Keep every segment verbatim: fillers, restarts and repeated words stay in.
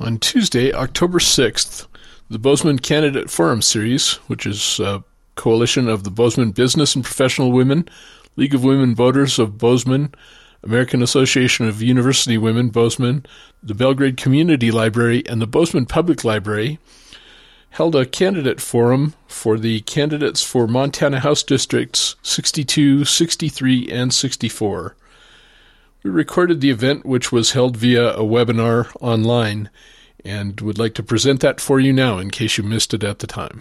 On Tuesday, October sixth, the Bozeman Candidate Forum Series, which is a coalition of the Bozeman Business and Professional Women, League of Women Voters of Bozeman, American Association of University Women, Bozeman, the Belgrade Community Library, and the Bozeman Public Library, held a candidate forum for the candidates for Montana House Districts sixty-two, sixty-three, and sixty-four. We recorded the event, which was held via a webinar online, and would like to present that for you now in case you missed it at the time.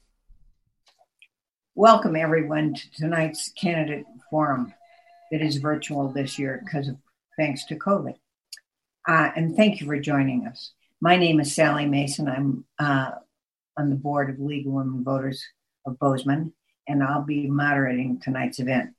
Welcome, everyone, to tonight's candidate forum that is virtual this year because of thanks to COVID. Uh, and thank you for joining us. My name is Sally Mason. I'm uh, on the board of League of Women Voters of Bozeman, and I'll be moderating tonight's event.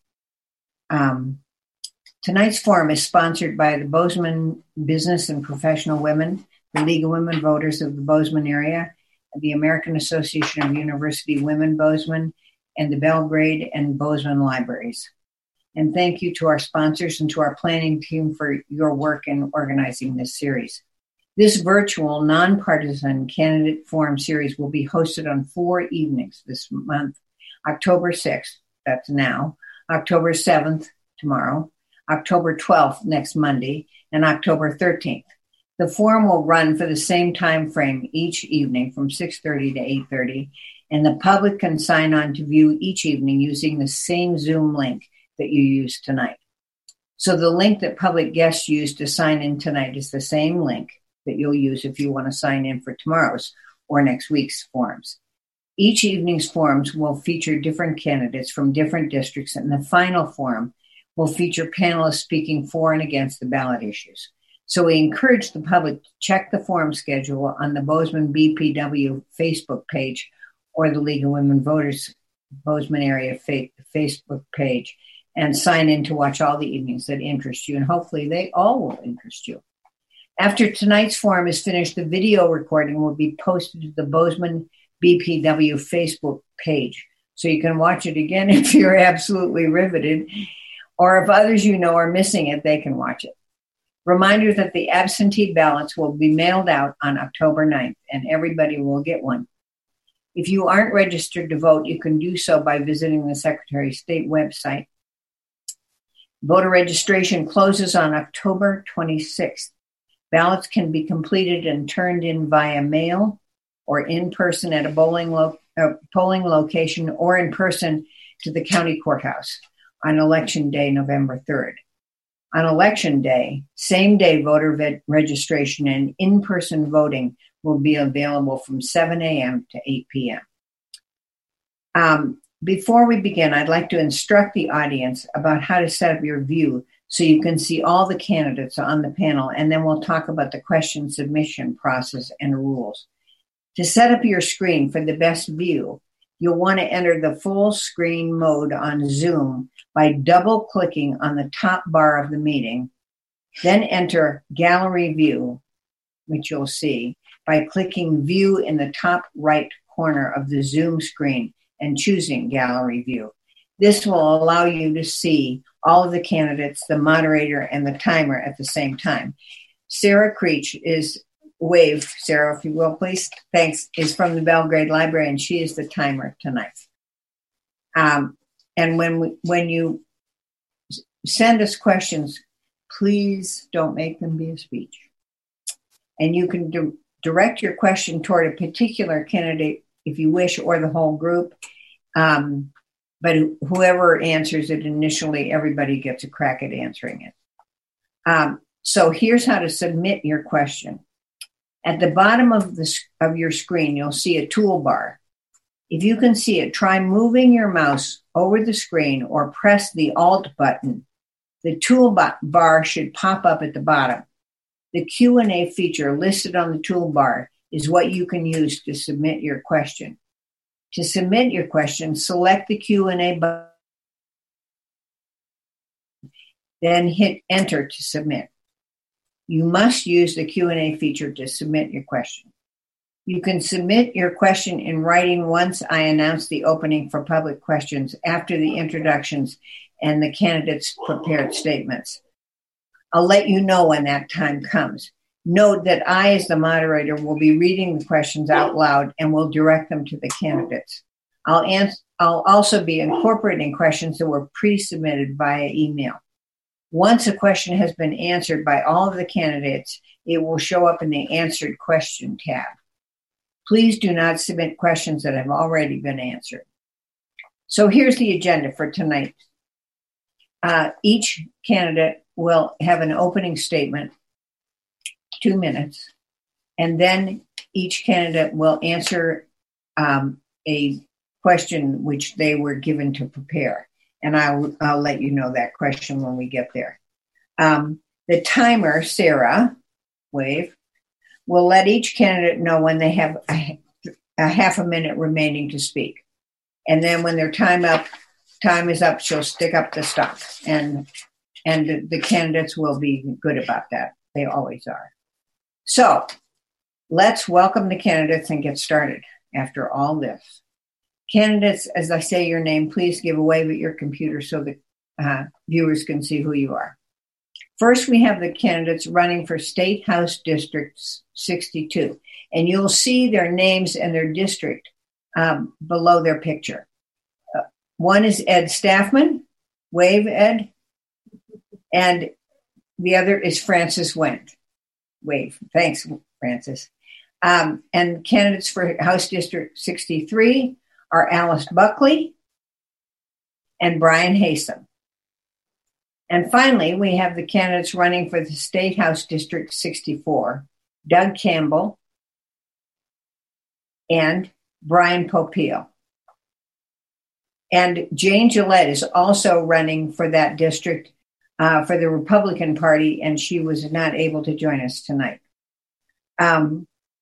Um, tonight's forum is sponsored by the Bozeman Business and Professional Women, the League of Women Voters of the Bozeman area, the American Association of University Women Bozeman, and the Belgrade and Bozeman Libraries. And thank you to our sponsors and to our planning team for your work in organizing this series. This virtual, nonpartisan candidate forum series will be hosted on four evenings this month: October sixth, that's now, October seventh, tomorrow, October twelfth, next Monday, and October thirteenth. The forum will run for the same time frame each evening from six thirty to eight thirty, and the public can sign on to view each evening using the same Zoom link that you used tonight. So the link that public guests used to sign in tonight is the same link that you'll use if you want to sign in for tomorrow's or next week's forums. Each evening's forums will feature different candidates from different districts, and the final forum will feature panelists speaking for and against the ballot issues. So we encourage the public to check the forum schedule on the Bozeman B P W Facebook page or the League of Women Voters Bozeman area fa- Facebook page, and sign in to watch all the evenings that interest you, and hopefully they all will interest you. After tonight's forum is finished, the video recording will be posted to the Bozeman B P W Facebook page, so you can watch it again if you're absolutely riveted, or if others you know are missing it, they can watch it. Reminder that the absentee ballots will be mailed out on October ninth, and everybody will get one. If you aren't registered to vote, you can do so by visiting the Secretary of State website. Voter registration closes on October twenty-sixth. Ballots can be completed and turned in via mail or in person at a bowling lo- uh, polling location, or in person to the county courthouse on Election Day, November third. On Election Day, same-day voter ve- registration and in-person voting will be available from seven a.m. to eight p.m. Um, before we begin, I'd like to instruct the audience about how to set up your view so you can see all the candidates on the panel, and then we'll talk about the question submission process and rules. To set up your screen for the best view, you'll want to enter the full screen mode on Zoom by double-clicking on the top bar of the meeting, then enter Gallery View, which you'll see, by clicking View in the top right corner of the Zoom screen and choosing Gallery View. This will allow you to see all of the candidates, the moderator, and the timer at the same time. Sarah Creech is, wave, Sarah, if you will, please. Thanks, is from the Belgrade Library, and she is the timer tonight. Um, and when we, when you send us questions, please don't make them be a speech. And you can di- direct your question toward a particular candidate if you wish, or the whole group. Um, but whoever answers it initially, everybody gets a crack at answering it. Um, so here's how to submit your question. At the bottom of the of your screen, you'll see a toolbar. If you can see it, try moving your mouse over the screen or press the Alt button. The toolbar should pop up at the bottom. The Q and A feature listed on the toolbar is what you can use to submit your question. To submit your question, select the Q and A button, then hit Enter to submit. You must use the Q and A feature to submit your question. You can submit your question in writing once I announce the opening for public questions after the introductions and the candidates' prepared statements. I'll let you know when that time comes. Note that I, as the moderator, will be reading the questions out loud and will direct them to the candidates. I'll, ans- I'll also be incorporating questions that were pre-submitted via email. Once a question has been answered by all of the candidates, it will show up in the Answered Question tab. Please do not submit questions that have already been answered. So here's the agenda for tonight. Uh, each candidate will have an opening statement, two minutes, and then each candidate will answer um, a question which they were given to prepare. And I'll, I'll let you know that question when we get there. Um, the timer, Sarah, wave, will let each candidate know when they have a, a half a minute remaining to speak. And then when their time up, time is up, she'll stick up the stop. And, and the, the candidates will be good about that. They always are. So let's welcome the candidates and get started after all this. Candidates, as I say your name, please give a wave at your computer so that uh, viewers can see who you are. First, we have the candidates running for State House District sixty-two, and you'll see their names and their district um, below their picture. Uh, one is Ed Staffman, wave Ed, and the other is Frances Wendt, wave. Thanks, Frances. Um, and candidates for House District sixty-three are Alice Buckley and Brian Haysom. And finally, we have the candidates running for the State House District sixty-four, Doug Campbell and Brian Popeil. And Jane Gillette is also running for that district uh, for the Republican Party, and she was not able to join us tonight. Um,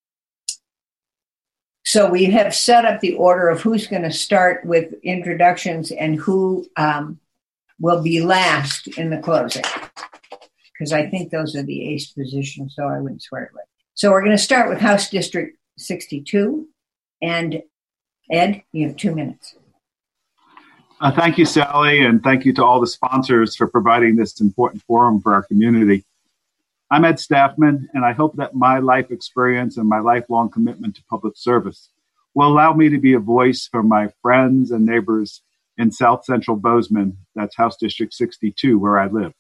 So we have set up the order of who's going to start with introductions and who um, will be last in the closing, because I think those are the ace positions, so I wouldn't swear to it. So we're going to start with House District sixty-two. And Ed, you have two minutes. Uh, thank you, Sally, and thank you to all the sponsors for providing this important forum for our community. I'm Ed Staffman, and I hope that my life experience and my lifelong commitment to public service will allow me to be a voice for my friends and neighbors in South Central Bozeman, that's House District sixty-two, where I live.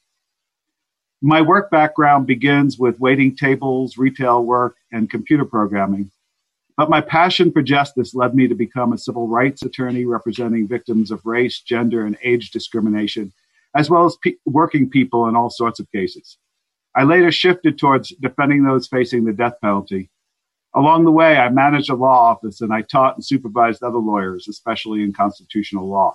My work background begins with waiting tables, retail work, and computer programming, but my passion for justice led me to become a civil rights attorney representing victims of race, gender, and age discrimination, as well as pe- working people in all sorts of cases. I later shifted towards defending those facing the death penalty. Along the way, I managed a law office and I taught and supervised other lawyers, especially in constitutional law.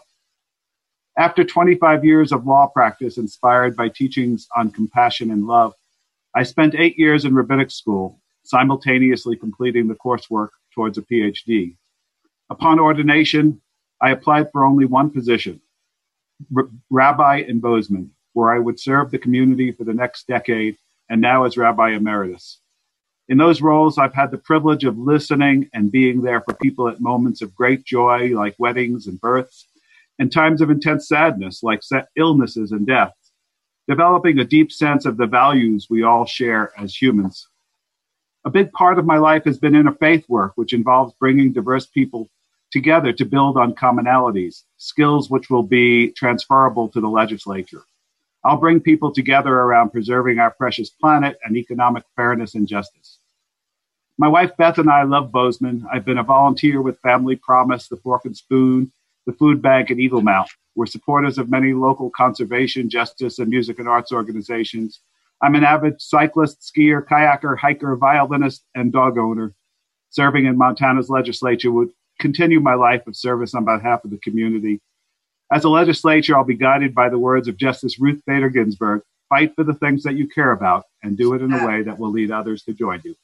After twenty-five years of law practice inspired by teachings on compassion and love, I spent eight years in rabbinic school, simultaneously completing the coursework towards a P H D. Upon ordination, I applied for only one position, r- rabbi in Bozeman, where I would serve the community for the next decade, and now as Rabbi Emeritus. In those roles, I've had the privilege of listening and being there for people at moments of great joy, like weddings and births, and times of intense sadness, like illnesses and deaths, developing a deep sense of the values we all share as humans. A big part of my life has been interfaith work, which involves bringing diverse people together to build on commonalities, skills which will be transferable to the legislature. I'll bring people together around preserving our precious planet and economic fairness and justice. My wife, Beth, and I love Bozeman. I've been a volunteer with Family Promise, the Fork and Spoon, the Food Bank, and Eagle Mount. We're supporters of many local conservation, justice, and music and arts organizations. I'm an avid cyclist, skier, kayaker, hiker, violinist, and dog owner. Serving in Montana's legislature would continue my life of service on behalf of the community. As a legislature, I'll be guided by the words of Justice Ruth Bader Ginsburg: fight for the things that you care about and do it in a way that will lead others to join you.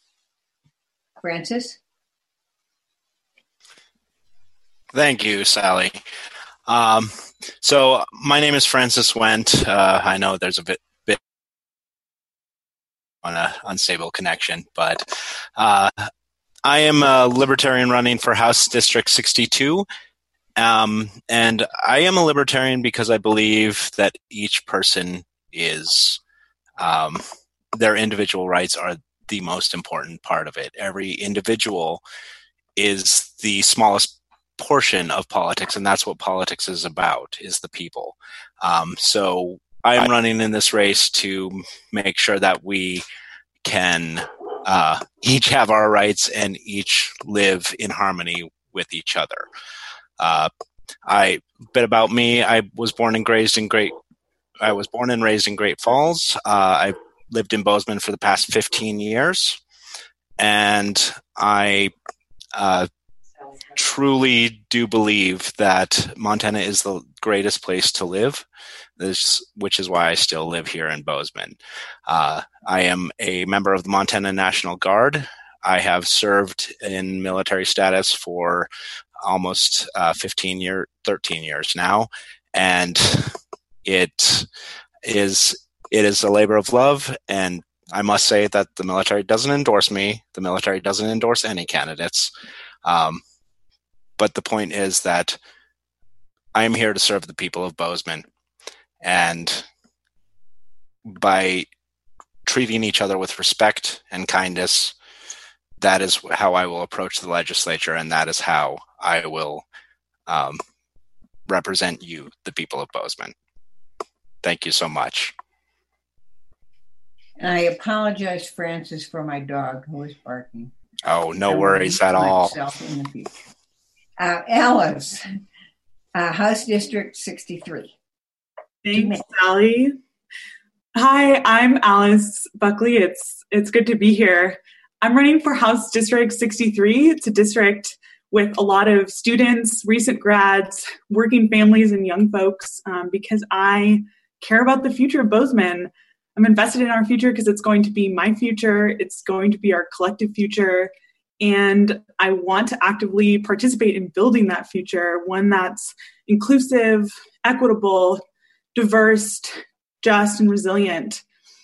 Francis? Thank you, Sally. Um, so my name is Frances Wendt. Uh, I know there's a bit, bit on an unstable connection, but uh, I am a libertarian running for House District sixty-two. Um, and I am a libertarian because I believe that each person is, um, their individual rights are the most important part of it. Every individual is the smallest portion of politics, and that's what politics is about, is the people. Um, so I'm running in this race to make sure that we can uh, each have our rights and each live in harmony with each other. Uh, I bit about me. I was born and raised in Great. I was born and raised in Great Falls. Uh, I lived in Bozeman for the past fifteen years, and I uh, truly do believe that Montana is the greatest place to live, this, which is why I still live here in Bozeman. Uh, I am a member of the Montana National Guard. I have served in military status for almost uh, fifteen years, thirteen years now, and it is it is a labor of love. And I must say that the military doesn't endorse me. The military doesn't endorse any candidates. Um, but the point is that I am here to serve the people of Bozeman, and by treating each other with respect and kindness, that is how I will approach the legislature, and that is how I will um, represent you, the people of Bozeman. Thank you so much. And I apologize, Francis, for my dog who was barking. Oh, no worries at all. In the future. Uh, Alice, uh, House District sixty-three. Thanks, Sally. Hi, I'm Alice Buckley. It's it's good to be here. I'm running for House District sixty-three. It's a district with a lot of students, recent grads, working families, and young folks um, because I care about the future of Bozeman. I'm invested in our future because it's going to be my future. It's going to be our collective future. And I want to actively participate in building that future, one that's inclusive, equitable, diverse, just, and resilient.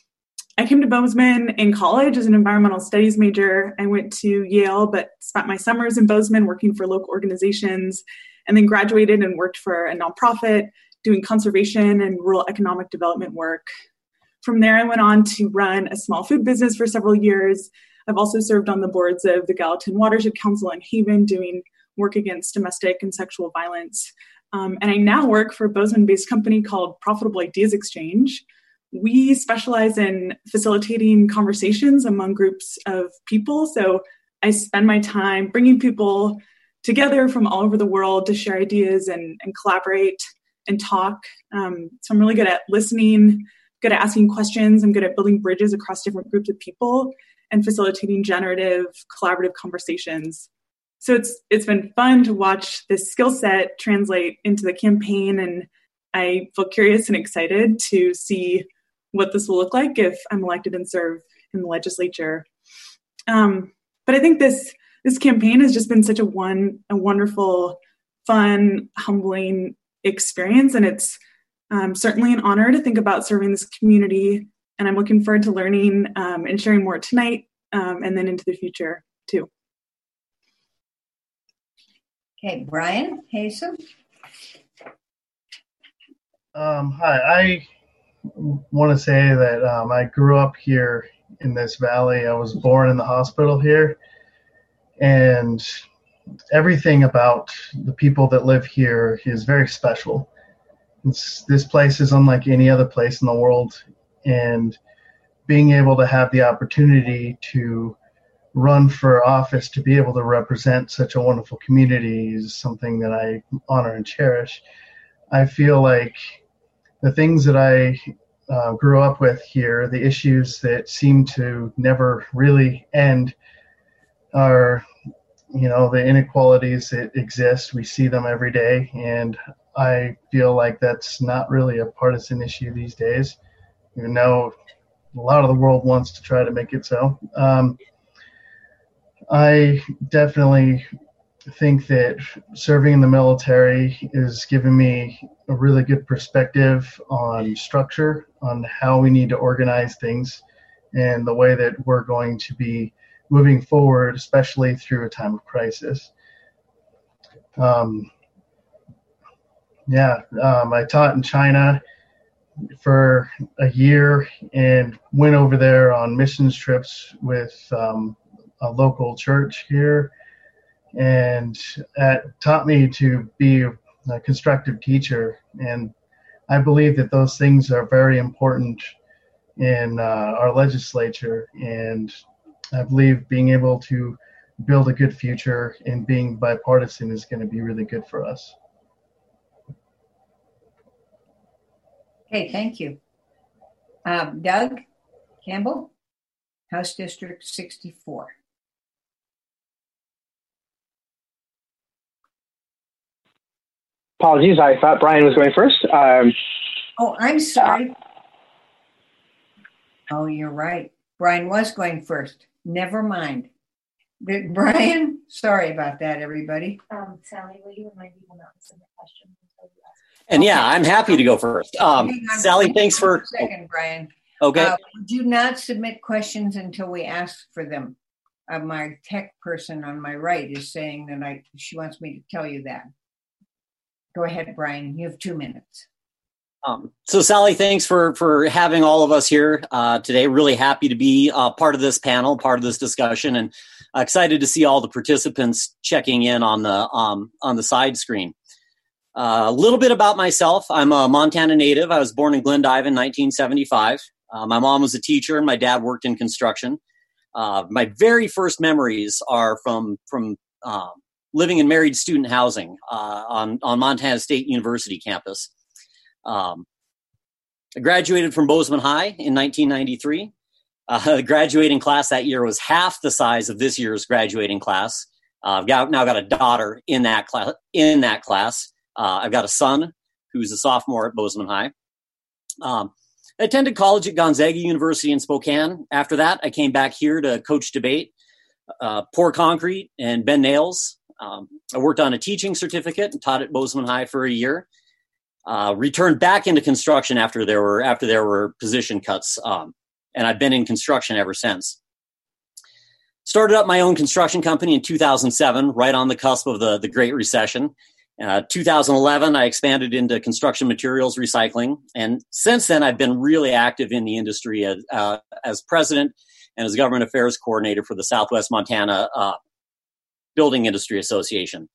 I came to Bozeman in college as an environmental studies major. I went to Yale, but spent my summers in Bozeman working for local organizations, and then graduated and worked for a nonprofit doing conservation and rural economic development work. From there, I went on to run a small food business for several years. I've also served on the boards of the Gallatin Watershed Council in Haven, doing work against domestic and sexual violence. Um, and I now work for a Bozeman-based company called Profitable Ideas Exchange. We specialize in facilitating conversations among groups of people. So I spend my time bringing people together from all over the world to share ideas and, and collaborate and talk. Um, so I'm really good at listening, good at asking questions. I'm good at building bridges across different groups of people and facilitating generative, collaborative conversations. So it's it's been fun to watch this skill set translate into the campaign, and I feel curious and excited to see what this will look like if I'm elected and serve in the legislature. Um, but I think this this campaign has just been such a one a wonderful, fun, humbling experience, and it's um, certainly an honor to think about serving this community. And I'm looking forward to learning um, and sharing more tonight um, and then into the future too. Okay, Brian Haysom. Um, hi, I want to say that um, I grew up here in this valley. I was born in the hospital here, and everything about the people that live here is very special. It's, this place is unlike any other place in the world, and being able to have the opportunity to run for office, to be able to represent such a wonderful community, is something that I honor and cherish. I feel like the things that I uh, grew up with here, the issues that seem to never really end, are, you know, the inequalities that exist. We see them every day, and I feel like that's not really a partisan issue these days, even though a lot of the world wants to try to make it so. Um, I definitely think that serving in the military is giving me a really good perspective on structure, on how we need to organize things, and the way that we're going to be moving forward, especially through a time of crisis. Um, yeah, um, I taught in China for a year and went over there on missions trips with um, a local church here, and that taught me to be a constructive teacher. And I believe that those things are very important in uh, our legislature, and I believe being able to build a good future and being bipartisan is going to be really good for us. Okay, thank you. Um, Doug Campbell, House District sixty-four. Apologies, I thought Brian was going first. Um, oh, I'm sorry. Oh, you're right. Brian was going first. Never mind. Did Brian? Sorry about that, everybody. Um, Sally, will you remind people not to submit questions until you ask? And okay. yeah, I'm happy to go first. Um, Sally, thanks for. A second, Brian. Okay. Uh, do not submit questions until we ask for them. Uh, my tech person on my right is saying that I. She wants me to tell you that. Go ahead, Brian. You have two minutes. Um, so, Sally, thanks for for having all of us here uh, today. Really happy to be uh, part of this panel, part of this discussion, and uh, excited to see all the participants checking in on the um, on the side screen. Uh, a little bit about myself. I'm a Montana native. I was born in Glendive in nineteen seventy-five. Uh, my mom was a teacher, and my dad worked in construction. Uh, my very first memories are from from uh, living in married student housing uh, on on Montana State University campus. Um, I graduated from Bozeman High in nineteen ninety-three. Uh, the graduating class that year was half the size of this year's graduating class. Uh, I've got, now got a daughter in that class. In that class, uh, I've got a son who's a sophomore at Bozeman High. Um, I attended college at Gonzaga University in Spokane. After that, I came back here to coach debate, uh, pour concrete, and bend nails. Um, I worked on a teaching certificate and taught at Bozeman High for a year. Uh, returned back into construction after there were after there were position cuts, um, and I've been in construction ever since. Started up my own construction company in two thousand seven, right on the cusp of the, the Great Recession. Uh, two thousand eleven, I expanded into construction materials recycling, and since then, I've been really active in the industry as, uh, as president and as government affairs coordinator for the Southwest Montana uh, Building Industry Association.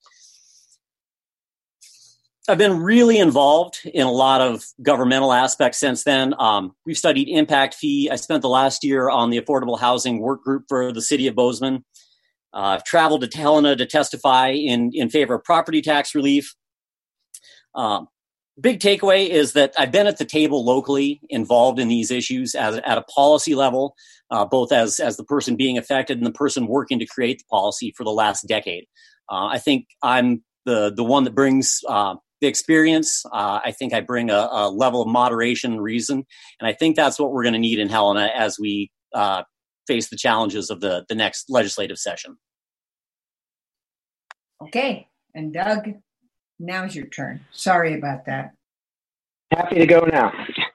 I've been really involved in a lot of governmental aspects since then. Um, we've studied impact fee. I spent the last year on the affordable housing work group for the city of Bozeman. Uh, I've traveled to Helena to testify in, in favor of property tax relief. Um, big takeaway is that I've been at the table locally involved in these issues as, at a policy level, uh, both as, as the person being affected and the person working to create the policy for the last decade. Uh, I think I'm the, the one that brings uh, the experience. Uh, I think I bring a, a level of moderation and reason. And I think that's what we're going to need in Helena as we uh, face the challenges of the, the next legislative session. Okay. And Doug, now's your turn. Sorry about that. Happy to go now.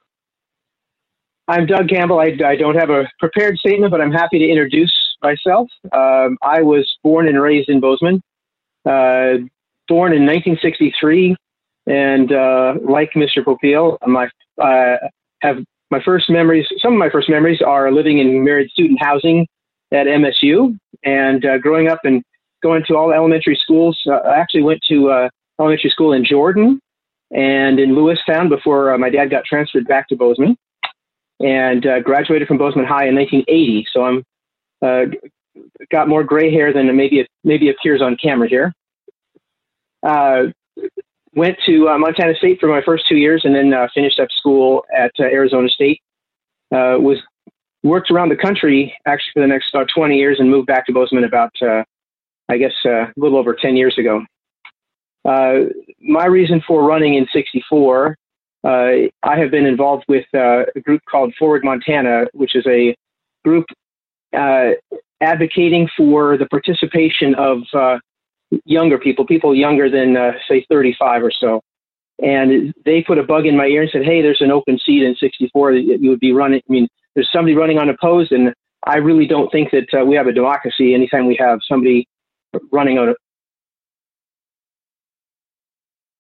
I'm Doug Campbell. I, I don't have a prepared statement, but I'm happy to introduce myself. Um, I was born and raised in Bozeman, uh, born in nineteen sixty-three. And uh, like Mister Popeil, my uh, have my first memories. Some of my first memories are living in married student housing at M S U, and uh, growing up and going to all elementary schools. Uh, I actually went to uh, elementary school in Jordan and in Lewistown before uh, my dad got transferred back to Bozeman, and uh, graduated from Bozeman High in nineteen eighty. So I'm uh, got more gray hair than maybe maybe appears on camera here. Uh, Went to uh, Montana State for my first two years, and then uh, finished up school at uh, Arizona State. Uh, was worked around the country actually for the next about twenty years, and moved back to Bozeman about, uh, I guess, uh, a little over ten years ago. Uh, my reason for running in sixty-four, uh, I have been involved with uh, a group called Forward Montana, which is a group uh, advocating for the participation of uh, younger people, people younger than, uh, say, thirty-five or so. And they put a bug in my ear and said, hey, there's an open seat in sixty-four that you would be running. I mean, there's somebody running unopposed, and I really don't think that uh, we have a democracy anytime we have somebody running on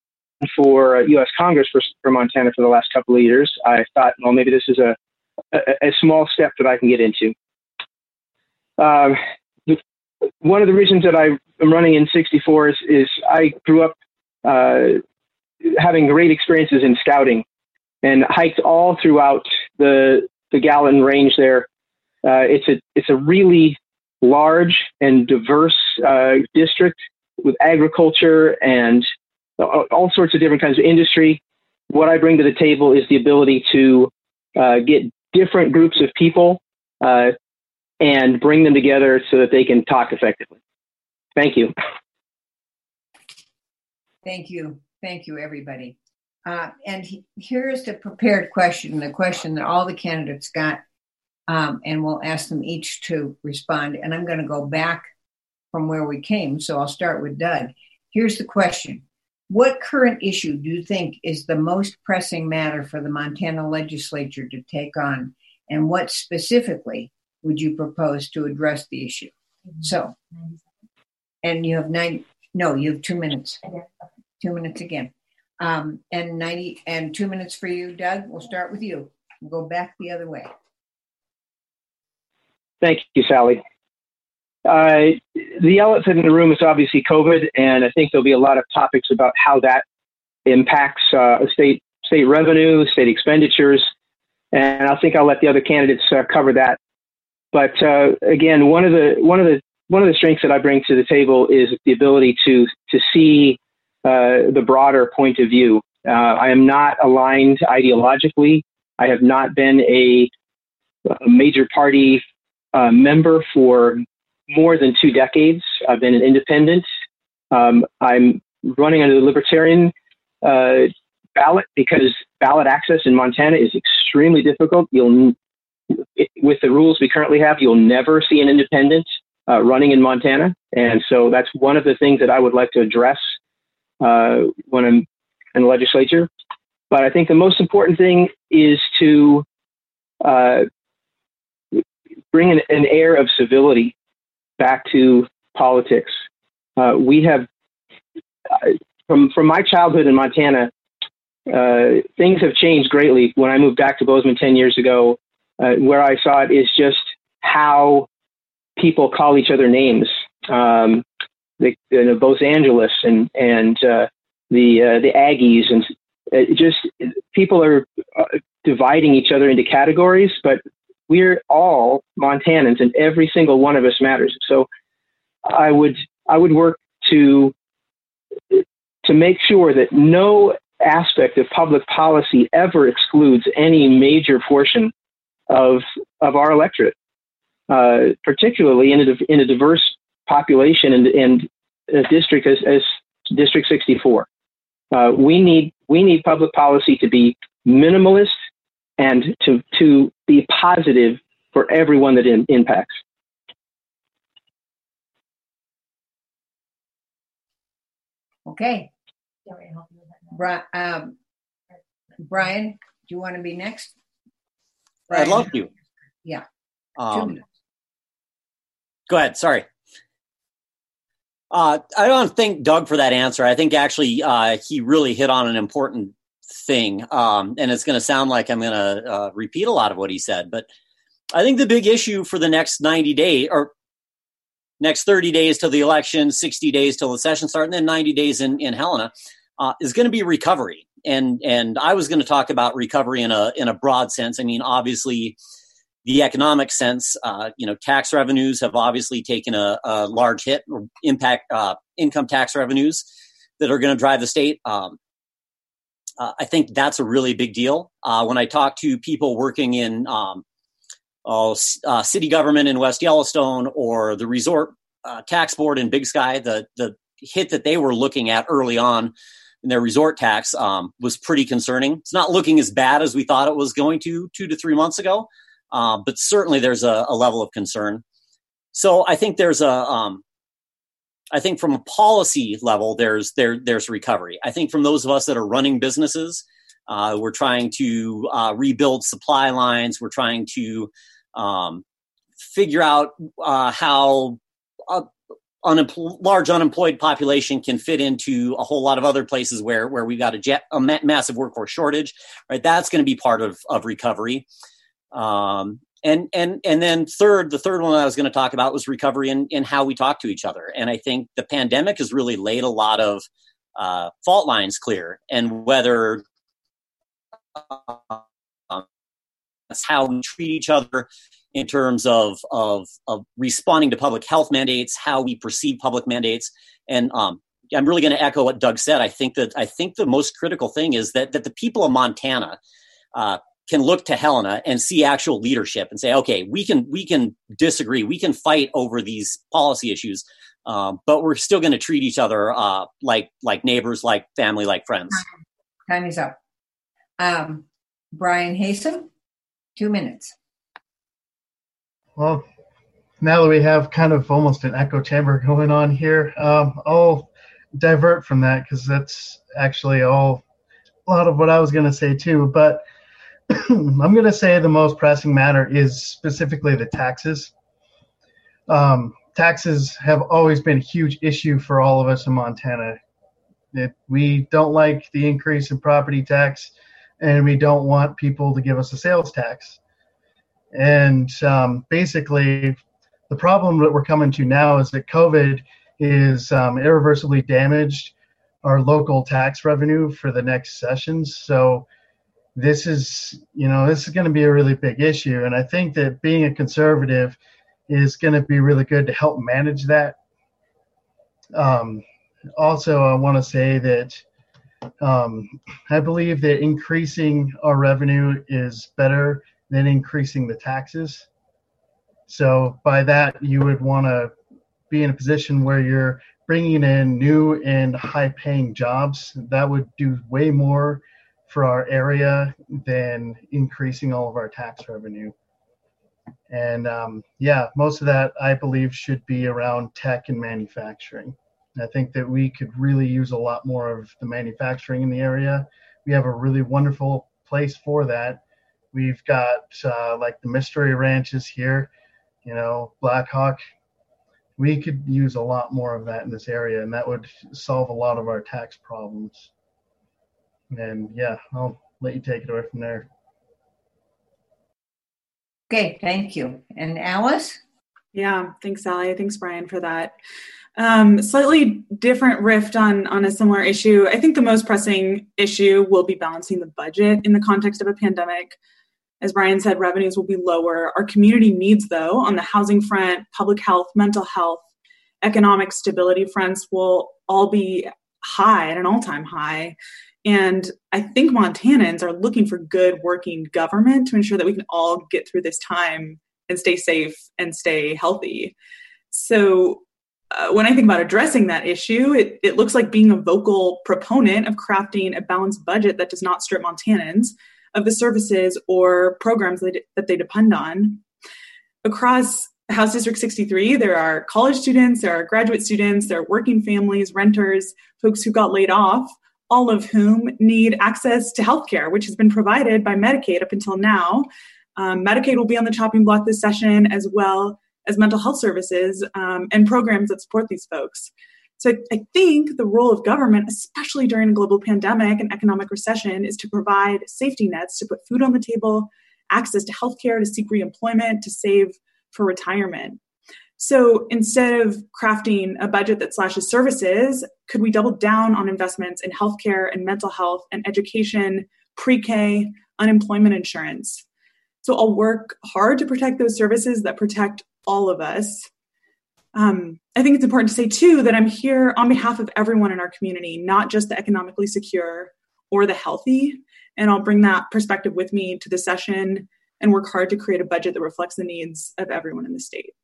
for U S Congress for, for Montana for the last couple of years, I thought, well, maybe this is a, a, a small step that I can get into. Um, one of the reasons that I am running in sixty-four is, is I grew up uh, having great experiences in scouting and hiked all throughout the the Gallatin Range there. Uh, it's a it's a really large and diverse uh, district with agriculture and all sorts of different kinds of industry. What I bring to the table is the ability to uh, get different groups of people uh, and bring them together so that they can talk effectively. Thank you. Thank you. Thank you, everybody. Uh, and he, here's the prepared question, the question that all the candidates got, um, and we'll ask them each to respond. And I'm going to go back from where we came, so I'll start with Doug. Here's the question. What current issue do you think is the most pressing matter for the Montana legislature to take on? And what specifically would you propose to address the issue? So, and you have nine, no, you have two minutes. Two minutes again. Um, and ninety and two minutes for you, Doug. We'll start with you. We'll go back the other way. Thank you, Sally. Uh, the elephant in the room is obviously COVID, and I think there'll be a lot of topics about how that impacts uh, state state revenue, state expenditures, and I think I'll let the other candidates uh, cover that. But uh, again, one of the one of the one of the strengths that I bring to the table is the ability to to see uh, the broader point of view. Uh, I am not aligned ideologically. I have not been a, a major party uh, member for more than two decades. I've been an independent. Um, I'm running under the Libertarian uh, ballot because ballot access in Montana is extremely difficult. You'll, with the rules we currently have, you'll never see an independent uh, running in Montana. And so that's one of the things that I would like to address uh, when I'm in the legislature. But I think the most important thing is to uh, bring an, an air of civility back to politics. Uh, we have, uh, from from my childhood in Montana, uh, things have changed greatly. When I moved back to Bozeman ten years ago, uh, where I saw it is just how people call each other names. Um, the, the Los Angeles and and uh, the uh, the Aggies, and it just people are dividing each other into categories, but we're all Montanans, and every single one of us matters. So I would I would work to to make sure that no aspect of public policy ever excludes any major portion of of our electorate, uh, particularly in a in a diverse population and and a district as, as District sixty-four. Uh, we need we need public policy to be minimalist and to to be positive for everyone that it impacts. Okay. Bri- um, Brian, do you want to be next? Brian? I'd love to. Yeah. Um, go ahead. Sorry. Uh, I don't thank Doug for that answer. I think actually uh, he really hit on an important thing. Um, and it's going to sound like I'm going to uh, repeat a lot of what he said. But I think the big issue for the next ninety days or next thirty days till the election, sixty days till the session starts, and then ninety days in, in Helena uh, is going to be recovery. And and I was going to talk about recovery in a in a broad sense. I mean, obviously, the economic sense, uh, you know, tax revenues have obviously taken a, a large hit, or impact uh, income tax revenues that are going to drive the state. Um, uh, I think that's a really big deal. Uh, when I talk to people working in um, oh, uh, city government in West Yellowstone or the resort uh, tax board in Big Sky, the the hit that they were looking at early on in their resort tax um, was pretty concerning. It's not looking as bad as we thought it was going to two to three months ago. Uh, but certainly there's a, a level of concern. So I think there's a, um, I think from a policy level, there's there there's recovery. I think from those of us that are running businesses, uh, we're trying to uh, rebuild supply lines. We're trying to um, figure out uh, how uh, unempl- large unemployed population can fit into a whole lot of other places where where we've got a, jet, a ma- massive workforce shortage, right? That's going to be part of of recovery. Um, and and and then third, the third one I was going to talk about was recovery in, in how we talk to each other. And I think the pandemic has really laid a lot of uh, fault lines clear, and whether um, that's how we treat each other in terms of, of of responding to public health mandates, how we perceive public mandates. And um, I'm really going to echo what Doug said. I think that I think the most critical thing is that that the people of Montana uh, can look to Helena and see actual leadership and say, okay, we can we can disagree, we can fight over these policy issues, um, but we're still going to treat each other uh, like like neighbors, like family, like friends. Time is up. Um, Brian Haysom, two minutes. Well, now that we have kind of almost an echo chamber going on here, um, I'll divert from that because that's actually all a lot of what I was going to say too. But I'm going to say the most pressing matter is specifically the taxes. Um, taxes have always been a huge issue for all of us in Montana. It, we don't like the increase in property tax, and we don't want people to give us a sales tax. And um, basically, the problem that we're coming to now is that COVID is um, irreversibly damaged our local tax revenue for the next sessions. So this is, you know, this is going to be a really big issue. And I think that being a conservative is going to be really good to help manage that. Um, also, I want to say that um, I believe that increasing our revenue is better than increasing the taxes. So by that, you would want to be in a position where you're bringing in new and high-paying jobs. That would do way more for our area than increasing all of our tax revenue. And um, yeah, most of that, I believe, should be around tech and manufacturing. I think that we could really use a lot more of the manufacturing in the area. We have a really wonderful place for that. We've got uh, like the Mystery Ranches here, you know, Blackhawk. We could use a lot more of that in this area, and that would solve a lot of our tax problems. And yeah, I'll let you take it away from there. Okay, thank you. And Alice? Yeah, thanks, Sally. Thanks, Brian, for that. Um, slightly different rift on, on a similar issue. I think the most pressing issue will be balancing the budget in the context of a pandemic. As Brian said, revenues will be lower. Our community needs, though, on the housing front, public health, mental health, economic stability fronts will all be high, at an all-time high. And I think Montanans are looking for good working government to ensure that we can all get through this time and stay safe and stay healthy. So uh, when I think about addressing that issue, it, it looks like being a vocal proponent of crafting a balanced budget that does not strip Montanans of the services or programs that, that they depend on. Across House District sixty-three, there are college students, there are graduate students, there are working families, renters, folks who got laid off, all of whom need access to healthcare, which has been provided by Medicaid up until now. Um, Medicaid will be on the chopping block this session, as well as mental health services um, and programs that support these folks. So I think the role of government, especially during a global pandemic and economic recession, is to provide safety nets, to put food on the table, access to healthcare, to seek reemployment, to save for retirement. So instead of crafting a budget that slashes services, could we double down on investments in healthcare and mental health and education, pre-K, unemployment insurance? So I'll work hard to protect those services that protect all of us. Um, I think it's important to say, too, that I'm here on behalf of everyone in our community, not just the economically secure or the healthy. And I'll bring that perspective with me to the session and work hard to create a budget that reflects the needs of everyone in the state.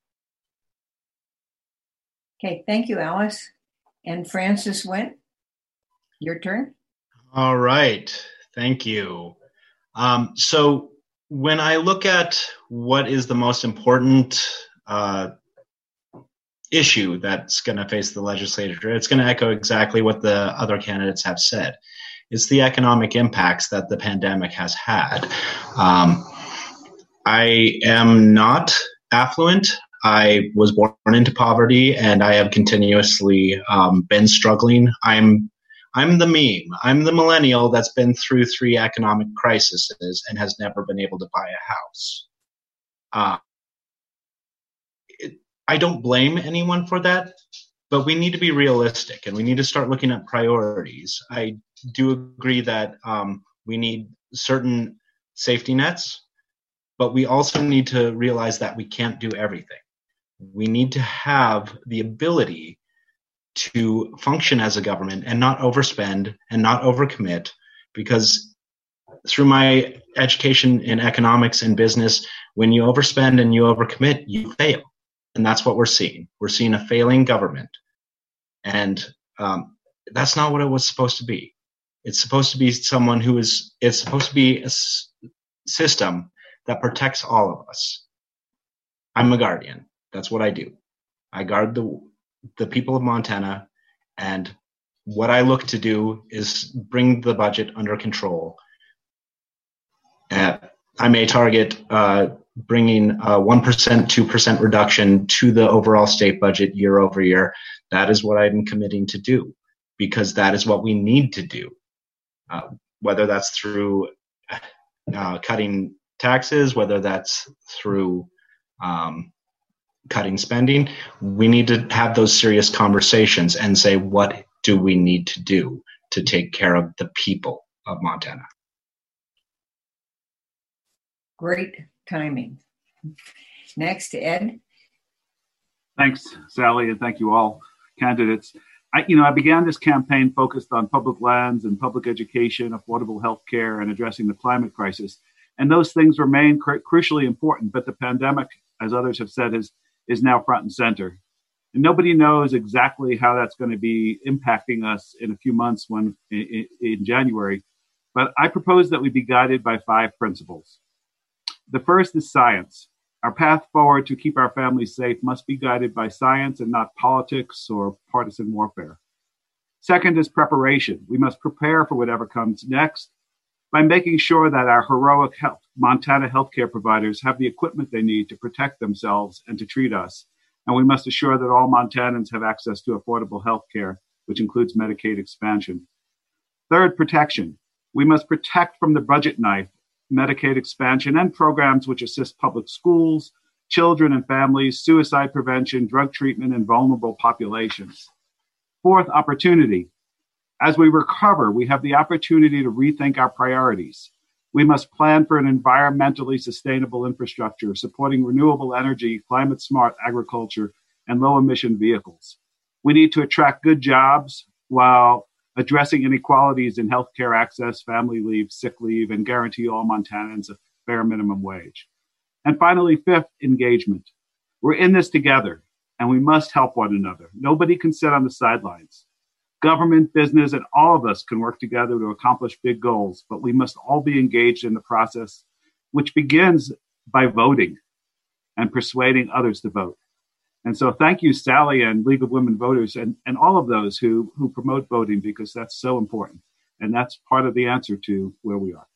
Okay, thank you, Alice. And Francis Went, your turn. All right, thank you. Um, so when I look at what is the most important uh, issue that's going to face the legislature, it's going to echo exactly what the other candidates have said. It's the economic impacts that the pandemic has had. Um, I am not affluent. I was born into poverty, and I have continuously um, been struggling. I'm I'm the meme. I'm the millennial that's been through three economic crises and has never been able to buy a house. Uh, it, I don't blame anyone for that, but we need to be realistic, and we need to start looking at priorities. I do agree that um, we need certain safety nets, but we also need to realize that we can't do everything. We need to have the ability to function as a government and not overspend and not overcommit, because through my education in economics and business, when you overspend and you overcommit, you fail. And that's what we're seeing. We're seeing a failing government. And um, that's not what it was supposed to be. It's supposed to be someone who is, it's supposed to be a s- system that protects all of us. I'm a guardian. That's what I do. I guard the the people of Montana, and what I look to do is bring the budget under control. Uh, I may target uh, bringing a one percent, two percent reduction to the overall state budget year over year. That is what I'm committing to do, because that is what we need to do. Uh, whether that's through uh, cutting taxes, whether that's through um, cutting spending, we need to have those serious conversations and say, what do we need to do to take care of the people of Montana? Great timing. Next, Ed. Thanks, Sally, and thank you all candidates. I, you know, I began this campaign focused on public lands and public education, affordable health care, and addressing the climate crisis. And those things remain cr- crucially important, but the pandemic, as others have said, is, is now front and center. And nobody knows exactly how that's going to be impacting us in a few months when in, in January. But I propose that we be guided by five principles. The first is science. Our path forward to keep our families safe must be guided by science and not politics or partisan warfare. Second is preparation. We must prepare for whatever comes next by making sure that our heroic health, Montana healthcare providers have the equipment they need to protect themselves and to treat us. And we must assure that all Montanans have access to affordable health care, which includes Medicaid expansion. Third, protection. We must protect from the budget knife Medicaid expansion and programs which assist public schools, children and families, suicide prevention, drug treatment, and vulnerable populations. Fourth, opportunity. As we recover, we have the opportunity to rethink our priorities. We must plan for an environmentally sustainable infrastructure supporting renewable energy, climate-smart agriculture, and low-emission vehicles. We need to attract good jobs while addressing inequalities in healthcare access, family leave, sick leave, and guarantee all Montanans a fair minimum wage. And finally, fifth, engagement. We're in this together, and we must help one another. Nobody can sit on the sidelines. Government, business, and all of us can work together to accomplish big goals, but we must all be engaged in the process, which begins by voting and persuading others to vote. And so thank you, Sally and League of Women Voters, and, and all of those who, who promote voting, because that's so important. And that's part of the answer to where we are.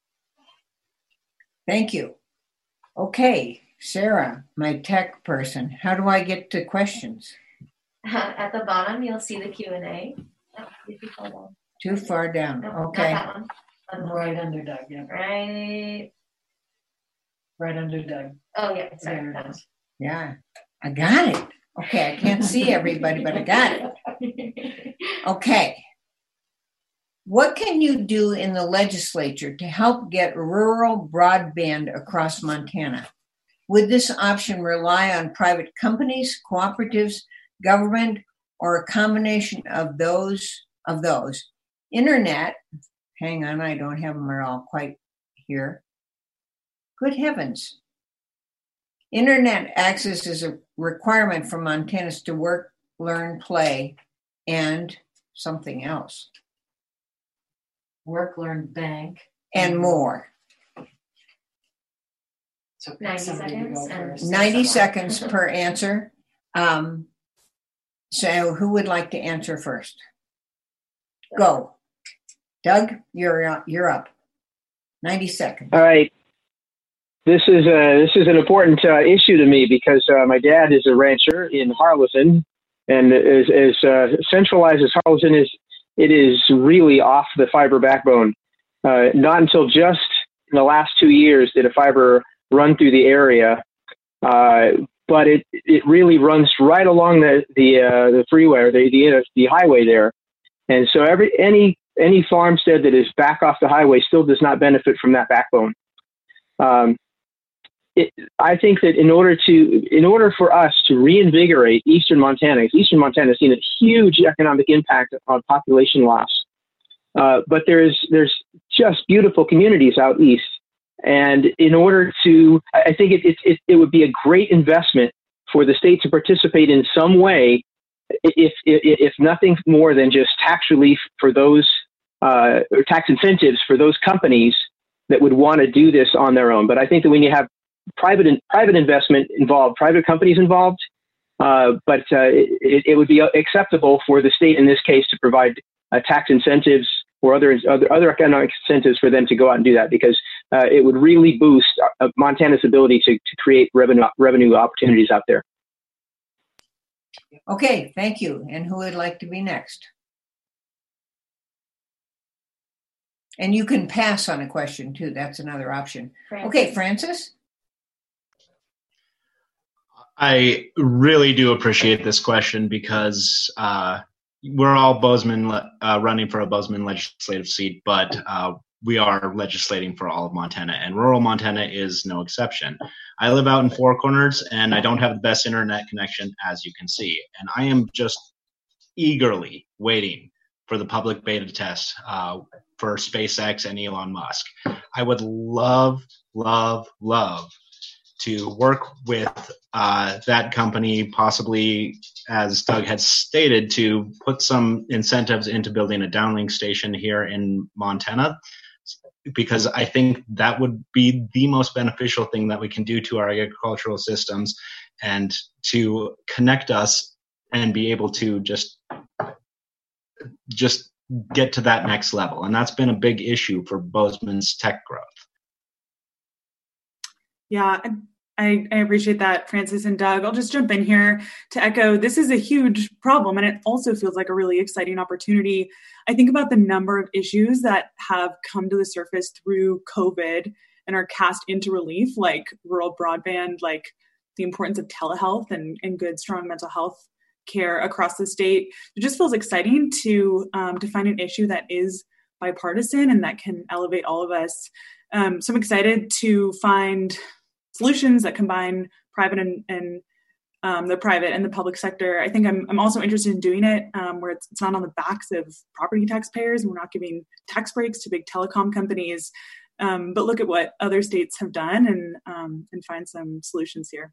Thank you. Okay, Sarah, my tech person, how do I get to questions? At the bottom, you'll see the Q and A. Too far down. Too far down. No, okay. Not that one. Right under Doug, yeah. Right. Right under Doug. Oh, yeah. Sorry. There it is. Yeah, I got it. Okay, I can't see everybody, but I got it. Okay. What can you do in the legislature to help get rural broadband across Montana? Would this option rely on private companies, cooperatives, government, or a combination of those of those? Internet, hang on, I don't have them all quite here. Good heavens. Internet access is a requirement for Montanans to work, learn, play, and something else. Work, learn, bank. And more. So ninety somebody to seconds go and- first. ninety seconds per answer. Um, so who would like to answer first? Go. Doug, you're up. You're up. ninety seconds. All right. this is a, this is an important uh, issue to me because uh, my dad is a rancher in Harlesden, and as, as uh, centralized as Harlesden is, it is really off the fiber backbone. Uh, not until just in the last two years did a fiber run through the area, uh, but it it really runs right along the the uh, the freeway or the, the the highway there, and so every any any farmstead that is back off the highway still does not benefit from that backbone. Um, It, I think that in order to, in order for us to reinvigorate Eastern Montana, because Eastern Montana has seen a huge economic impact on population loss, uh, but there's there's just beautiful communities out east, and in order to, I think it it it, it would be a great investment for the state to participate in some way, if if, if nothing more than just tax relief for those uh, or tax incentives for those companies that would want to do this on their own. But I think that when you have private and private investment involved, private companies involved, uh, but uh, it, it would be acceptable for the state in this case to provide uh, tax incentives or other, other other economic incentives for them to go out and do that, because uh, it would really boost uh, Montana's ability to, to create revenue revenue opportunities out there. Okay, thank you. And who would like to be next? And you can pass on a question too. That's another option. Francis. Okay, Francis. I really do appreciate this question because uh, we're all Bozeman uh, running for a Bozeman legislative seat, but uh, we are legislating for all of Montana, and rural Montana is no exception. I live out in Four Corners, and I don't have the best internet connection, as you can see, and I am just eagerly waiting for the public beta test uh, for SpaceX and Elon Musk. I would love, love, love to work with uh, that company, possibly, as Doug had stated, to put some incentives into building a downlink station here in Montana, because I think that would be the most beneficial thing that we can do to our agricultural systems and to connect us and be able to just just get to that next level. And that's been a big issue for Bozeman's tech growth. Yeah, I, I appreciate that, Francis and Doug. I'll just jump in here to echo, this is a huge problem, and it also feels like a really exciting opportunity. I think about the number of issues that have come to the surface through COVID and are cast into relief, like rural broadband, like the importance of telehealth and, and good, strong mental health care across the state. It just feels exciting to um, to find an issue that is bipartisan and that can elevate all of us. Um, so I'm excited to find solutions that combine private and, and um, the private and the public sector. I think I'm, I'm also interested in doing it um, where it's, it's not on the backs of property taxpayers, and we're not giving tax breaks to big telecom companies, um, but look at what other states have done and um, and find some solutions here.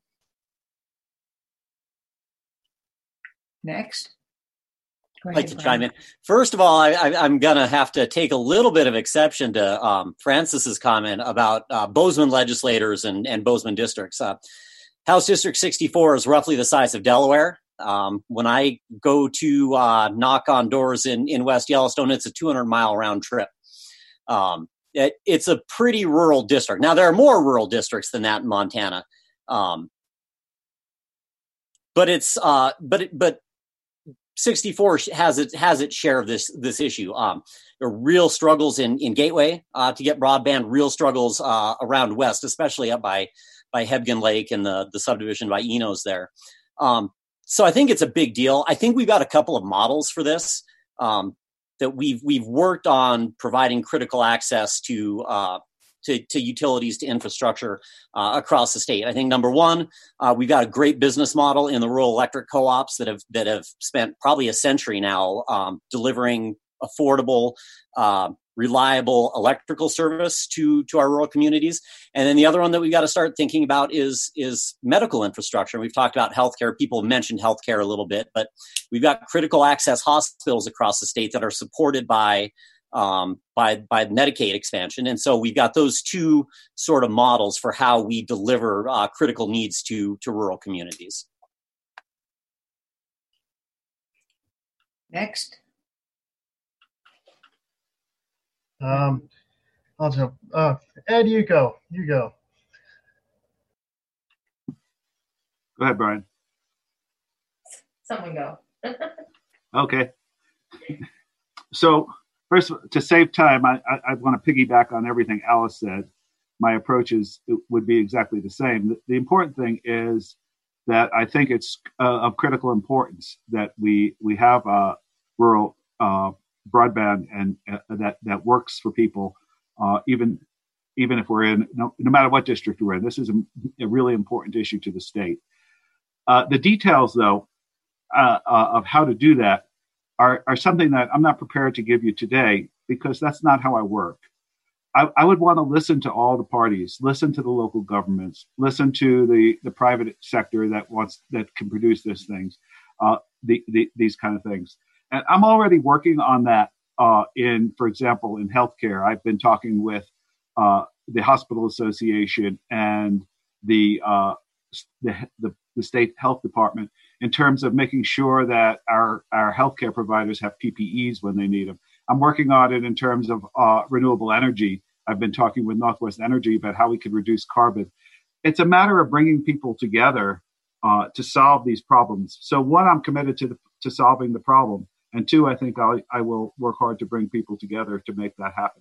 Next. I'd like to chime in. First of all, I, I, I'm going to have to take a little bit of exception to um, Francis's comment about uh, Bozeman legislators and, and Bozeman districts. Uh, House District sixty-four is roughly the size of Delaware. Um, when I go to uh, knock on doors in, in West Yellowstone, it's a two hundred mile round trip. Um, it, it's a pretty rural district. Now, there are more rural districts than that in Montana. Um, but it's, uh, but, it, but, sixty-four has its has its share of this this issue. Um, there are real struggles in in Gateway uh, to get broadband. Real struggles uh, around west, especially up by by Hebgen Lake and the the subdivision by Enos there. Um, so I think it's a big deal. I think we've got a couple of models for this um, that we've we've worked on providing critical access to. Uh, To, to utilities, to infrastructure uh, across the state. I think number one, uh, we've got a great business model in the rural electric co-ops that have that have spent probably a century now um, delivering affordable, uh, reliable electrical service to to our rural communities. And then the other one that we've got to start thinking about is is medical infrastructure. We've talked about healthcare. People have mentioned healthcare a little bit, but we've got critical access hospitals across the state that are supported by Um, by by Medicaid expansion. And so we've got those two sort of models for how we deliver uh, critical needs to to rural communities. Next. Um, I'll jump. Uh, Ed, you go. You go. Go ahead, Brian. Someone go. Okay. So first, to save time, I, I, I want to piggyback on everything Alice said. My approach is it would be exactly the same. The, the important thing is that I think it's uh, of critical importance that we we have uh, rural uh, broadband and uh, that that works for people, uh, even even if we're in no, no matter what district we're in. This is a, a really important issue to the state. Uh, the details, though, uh, uh, of how to do that are are something that I'm not prepared to give you today because that's not how I work. I, I would want to listen to all the parties, listen to the local governments, listen to the, the private sector that wants that can produce these things, uh, the, the, these kind of things. And I'm already working on that uh, in, for example, in healthcare. I've been talking with uh, the Hospital Association and the, uh, the the the state health department in terms of making sure that our our healthcare providers have P P Es when they need them. I'm working on it in terms of uh, renewable energy. I've been talking with Northwest Energy about how we could reduce carbon. It's a matter of bringing people together uh, to solve these problems. So one, I'm committed to the, to solving the problem. And two, I think I'll, I will work hard to bring people together to make that happen.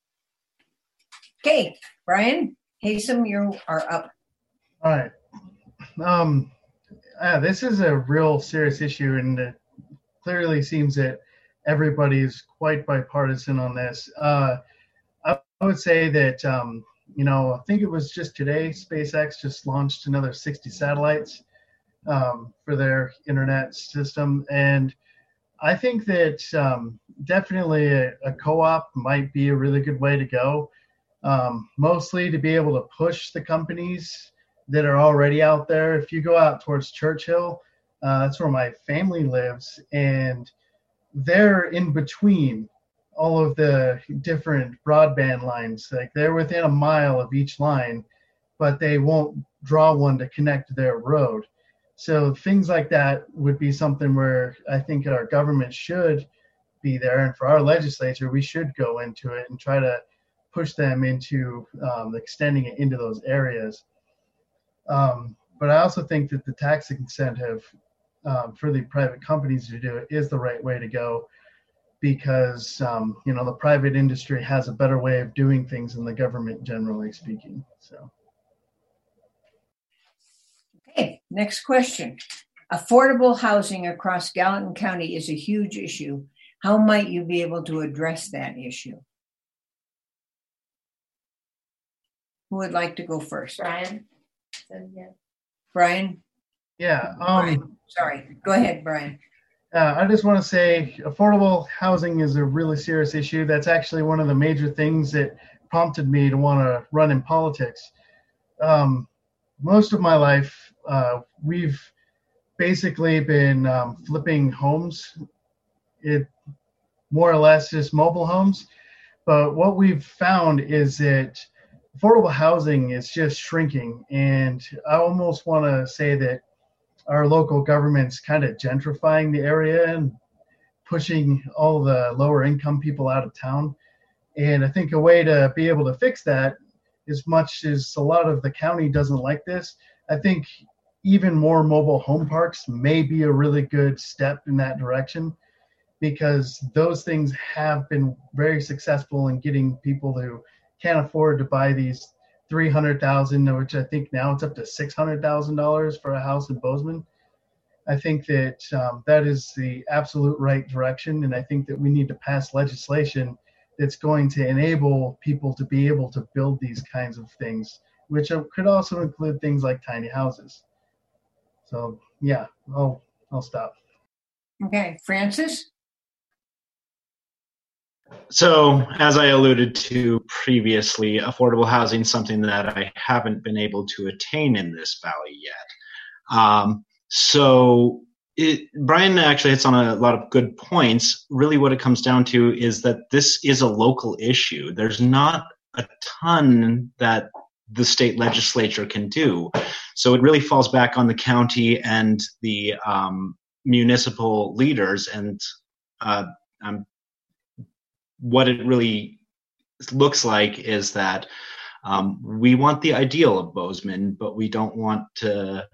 Okay, Brian Haysom, you are up. All right. Um, uh, this is a real serious issue, and it clearly seems that everybody's quite bipartisan on this. Uh, I, I would say that, um, you know, I think it was just today, SpaceX just launched another sixty satellites um, for their internet system. And I think that um, definitely a, a co-op might be a really good way to go, um, mostly to be able to push the companies that are already out there. If you go out towards Churchill, uh, that's where my family lives, and they're in between all of the different broadband lines. Like they're within a mile of each line, but they won't draw one to connect their road. So things like that would be something where I think our government should be there, and for our legislature, we should go into it and try to push them into um, extending it into those areas. Um, but I also think that the tax incentive um, for the private companies to do it is the right way to go, because um, you know, the private industry has a better way of doing things than the government, generally speaking. So. Okay, next question. Affordable housing across Gallatin County is a huge issue. How might you be able to address that issue? Who would like to go first? Brian. So, yeah. Brian? Yeah. Um, Brian. Sorry. Go ahead, Brian. Uh, I just want to say affordable housing is a really serious issue. That's actually one of the major things that prompted me to want to run in politics. Um, most of my life, uh, we've basically been um, flipping homes, it more or less just mobile homes. But what we've found is that affordable housing is just shrinking. And I almost want to say that our local government's kind of gentrifying the area and pushing all the lower income people out of town. And I think a way to be able to fix that, as much as a lot of the county doesn't like this, I think even more mobile home parks may be a really good step in that direction, because those things have been very successful in getting people who can't afford to buy these three hundred thousand dollars, which I think now it's up to six hundred thousand dollars for a house in Bozeman. I think that um, that is the absolute right direction, and I think that we need to pass legislation that's going to enable people to be able to build these kinds of things, which could also include things like tiny houses. So yeah, I'll I'll stop. Okay, Francis? So, as I alluded to previously, affordable housing is something that I haven't been able to attain in this valley yet. Um, so, it, Brian actually hits on a lot of good points. Really what it comes down to is that this is a local issue. There's not a ton that the state legislature can do. So it really falls back on the county and the um, municipal leaders. And uh, I'm what it really looks like is that um, we want the ideal of Bozeman, but we don't want to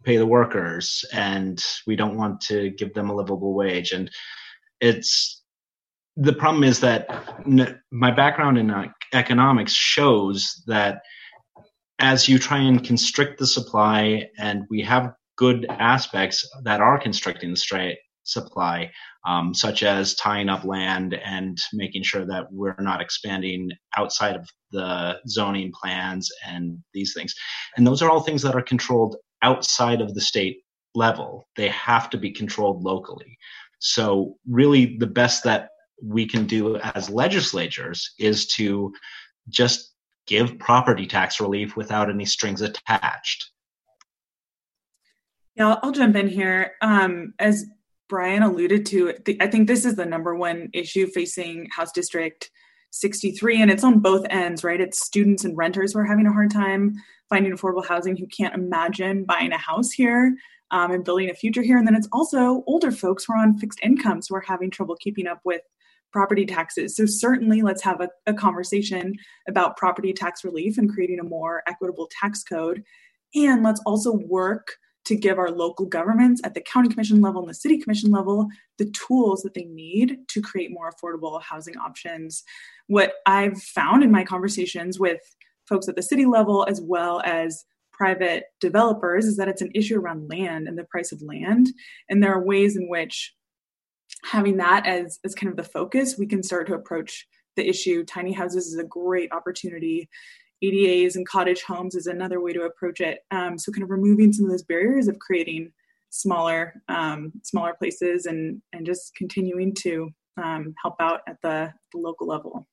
pay the workers, and we don't want to give them a livable wage. And it's the problem is that n- my background in uh, economics shows that as you try and constrict the supply, and we have good aspects that are constricting the stra- supply, um, such as tying up land and making sure that we're not expanding outside of the zoning plans and these things. And those are all things that are controlled outside of the state level. They have to be controlled locally. So really the best that we can do as legislatures is to just give property tax relief without any strings attached. Yeah, I'll, I'll jump in here. Um, as Brian alluded to, the, I think this is the number one issue facing House District sixty-three, and it's on both ends, right? It's students and renters who are having a hard time finding affordable housing, who can't imagine buying a house here um, and building a future here. And then it's also older folks who are on fixed incomes who are having trouble keeping up with property taxes. So certainly let's have a, a conversation about property tax relief and creating a more equitable tax code. And let's also work to give our local governments at the county commission level and the city commission level the tools that they need to create more affordable housing options. What I've found in my conversations with folks at the city level as well as private developers is that it's an issue around land and the price of land. And there are ways in which having that as, as kind of the focus, we can start to approach the issue. Tiny houses is a great opportunity. A D As and cottage homes is another way to approach it. Um, so kind of removing some of those barriers of creating smaller um, smaller places and, and just continuing to um, help out at the, the local level.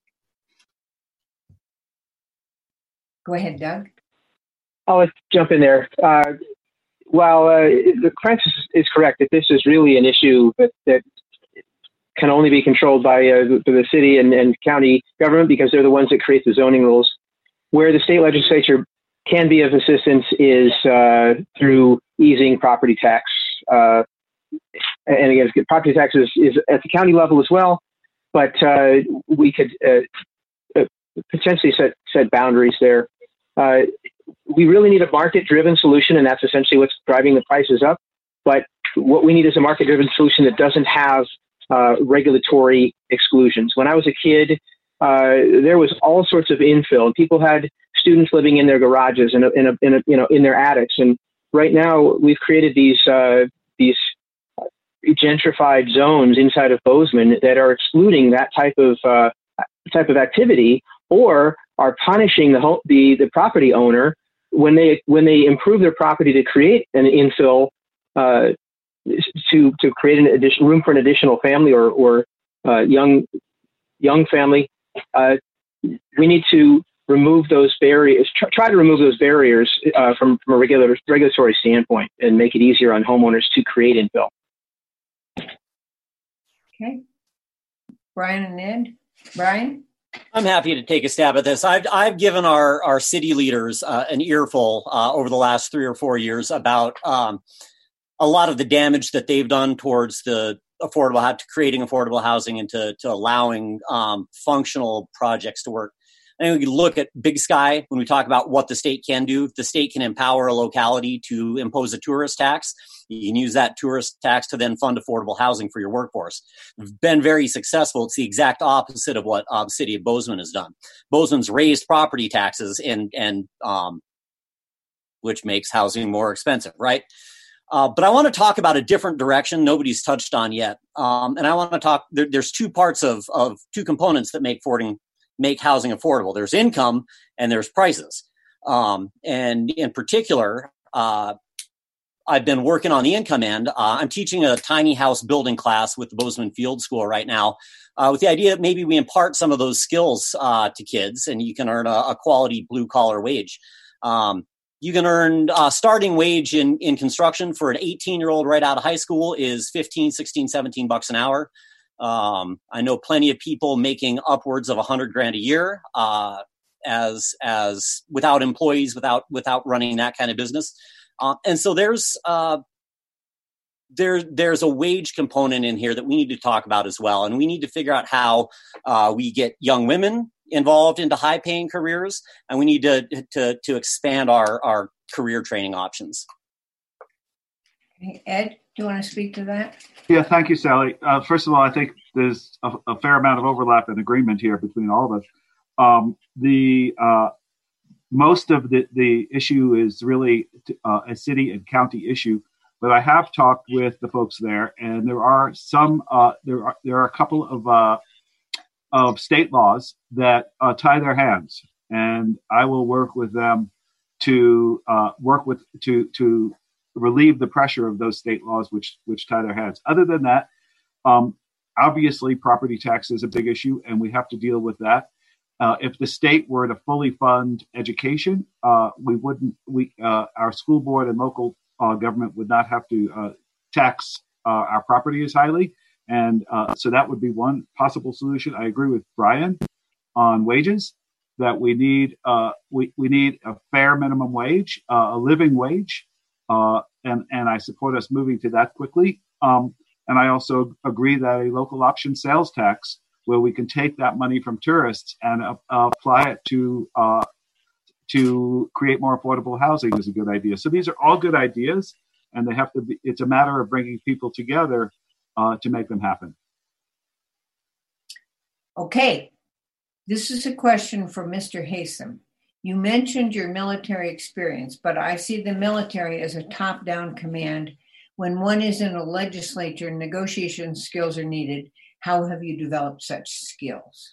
Go ahead, Doug. I'll jump in there. Uh, while uh, the Francis is correct that this is really an issue that, that can only be controlled by uh, the, the city and, and county government because they're the ones that create the zoning rules. Where the state legislature can be of assistance is uh, through easing property tax. Uh, and again, property tax is, is at the county level as well, but uh, we could uh, uh, potentially set, set boundaries there. Uh, we really need a market-driven solution, and that's essentially what's driving the prices up. But what we need is a market-driven solution that doesn't have uh, regulatory exclusions. When I was a kid, Uh, there was all sorts of infill. People had students living in their garages and in, in, in, in, you know, in their attics. And right now, we've created these uh, these gentrified zones inside of Bozeman that are excluding that type of uh, type of activity, or are punishing the home, the the property owner when they when they improve their property to create an infill uh, to to create an additional room for an additional family or or uh, young young family. Uh, we need to remove those barriers, try, try to remove those barriers uh, from, from a regular, regulatory standpoint and make it easier on homeowners to create infill. Okay. Brian and Ed. Brian? I'm happy to take a stab at this. I've, I've given our, our city leaders uh, an earful uh, over the last three or four years about um, a lot of the damage that they've done towards the affordable, to creating affordable housing and to, to allowing um, functional projects to work. I think we can look at Big Sky when we talk about what the state can do. The state can empower a locality to impose a tourist tax. You can use that tourist tax to then fund affordable housing for your workforce. We've been very successful. It's the exact opposite of what uh, the city of Bozeman has done. Bozeman's raised property taxes and, and um, which makes housing more expensive, right? Uh, but I want to talk about a different direction nobody's touched on yet. Um, and I want to talk, there, there's two parts of, of two components that make affording, make housing affordable. There's income and there's prices. Um, and in particular, uh, I've been working on the income end. Uh, I'm teaching a tiny house building class with the Bozeman Field School right now uh, with the idea that maybe we impart some of those skills uh, to kids and you can earn a, a quality blue collar wage. Um, You can earn uh, starting wage in, in construction for an eighteen-year-old right out of high school is fifteen, sixteen, seventeen bucks an hour. Um, I know plenty of people making upwards of a hundred grand a year uh, as as without employees, without without running that kind of business. Uh, and so there's uh, there there's a wage component in here that we need to talk about as well, and we need to figure out how uh, we get young women involved into high-paying careers, and we need to to to expand our our career training options. Ed, do you want to speak to that? Yeah, thank you, Sally. Uh, first of all, I think there's a, a fair amount of overlap and agreement here between all of us. Um, the uh, most of the, the issue is really uh, a city and county issue, but I have talked with the folks there, and there are some uh, there are there are a couple of uh, of state laws that uh, tie their hands, and I will work with them to uh, work with to to. relieve the pressure of those state laws which which tie their hands. Other than that, um, obviously property tax is a big issue, and we have to deal with that. Uh, if the state were to fully fund education, uh, we wouldn't. We uh, our school board and local uh, government would not have to uh, tax uh, our property as highly, and uh, so that would be one possible solution. I agree with Brian on wages. That we need uh, we we need a fair minimum wage, uh, a living wage. Uh, and, and I support us moving to that quickly. Um, and I also agree that a local option sales tax, where we can take that money from tourists and uh, apply it to uh, to create more affordable housing, is a good idea. So these are all good ideas, and they have to be. It's a matter of bringing people together uh, to make them happen. Okay, this is a question for Mister Haysom. You mentioned your military experience, but I see the military as a top-down command. When one is in a legislature, negotiation skills are needed. How have you developed such skills?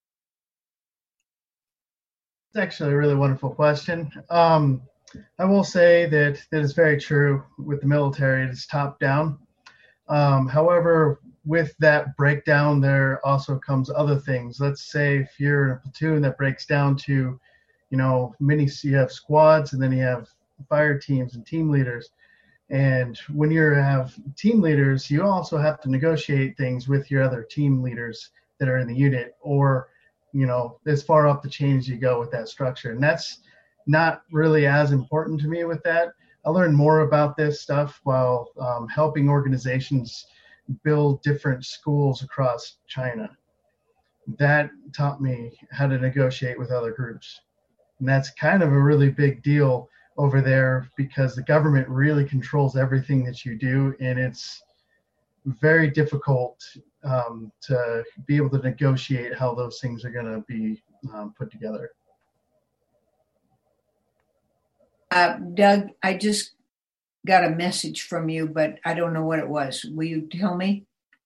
It's actually a really wonderful question. Um, I will say that that is very true with the military. It's top-down. Um, however, with that breakdown, there also comes other things. Let's say if you're in a platoon that breaks down to You know, many you have squads, and then you have fire teams and team leaders. And when you have team leaders, you also have to negotiate things with your other team leaders that are in the unit, or, you know, as far up the chain as you go with that structure. And that's not really as important to me with that. I learned more about this stuff while um, helping organizations build different schools across China. That taught me how to negotiate with other groups. And that's kind of a really big deal over there, because the government really controls everything that you do, and it's very difficult um, to be able to negotiate how those things are going to be um, put together. Uh, Doug, I just got a message from you, but I don't know what it was. Will you tell me?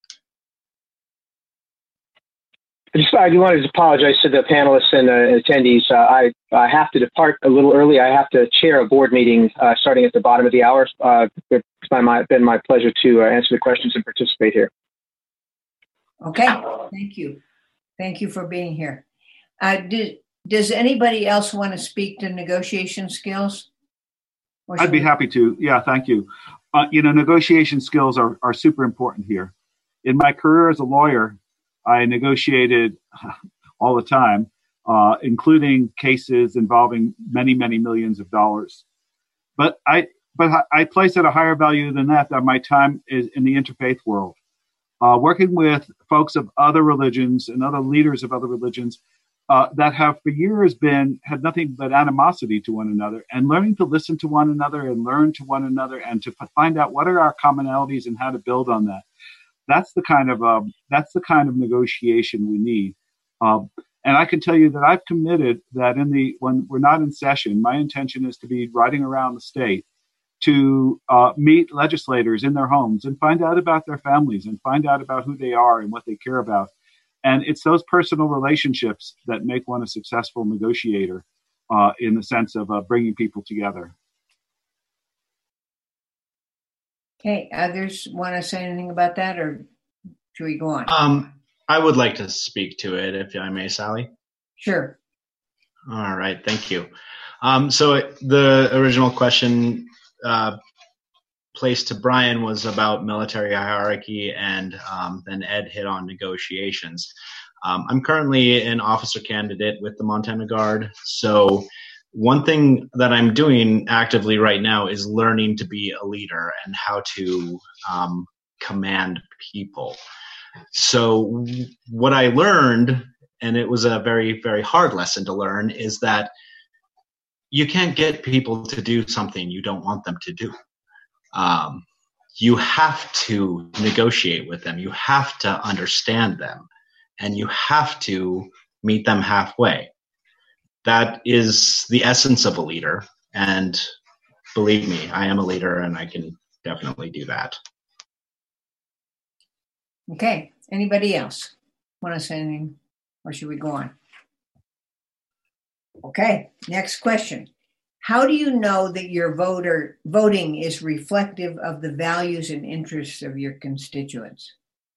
I just I wanted to apologize to the panelists and uh, attendees. Uh, I, I have to depart a little early. I have to chair a board meeting uh, starting at the bottom of the hour. Uh, it's my, been my pleasure to uh, answer the questions and participate here. Okay, thank you. Thank you for being here. Uh, did, does anybody else want to speak to negotiation skills? I'd be happy to. Yeah, thank you. Uh, you know, negotiation skills are, are super important here. In my career as a lawyer, I negotiated all the time, uh, including cases involving many, many millions of dollars. But I, but I place at a higher value than that, that my time is in the interfaith world, uh, working with folks of other religions and other leaders of other religions uh, that have for years been had nothing but animosity to one another, and learning to listen to one another and learn to one another, and to find out what are our commonalities and how to build on that. That's the kind of um, that's the kind of negotiation we need, um, and I can tell you that I've committed that in the when we're not in session, my intention is to be riding around the state to uh, meet legislators in their homes and find out about their families and find out about who they are and what they care about. And it's those personal relationships that make one a successful negotiator, uh, in the sense of uh, bringing people together. Okay, others want to say anything about that, or should we go on? Um, I would like to speak to it, if I may, Sally. Sure. All right, thank you. Um, so the original question uh, placed to Brian was about military hierarchy, and um, then Ed hit on negotiations. Um, I'm currently an officer candidate with the Montana Guard, so one thing that I'm doing actively right now is learning to be a leader and how to um, command people. So what I learned, and it was a very, very hard lesson to learn, is that you can't get people to do something you don't want them to do. Um, you have to negotiate with them. You have to understand them, and you have to meet them halfway. That is the essence of a leader. And believe me, I am a leader, and I can definitely do that. Okay. Anybody else want to say anything, or should we go on? Okay. Next question. How do you know that your voter voting is reflective of the values and interests of your constituents?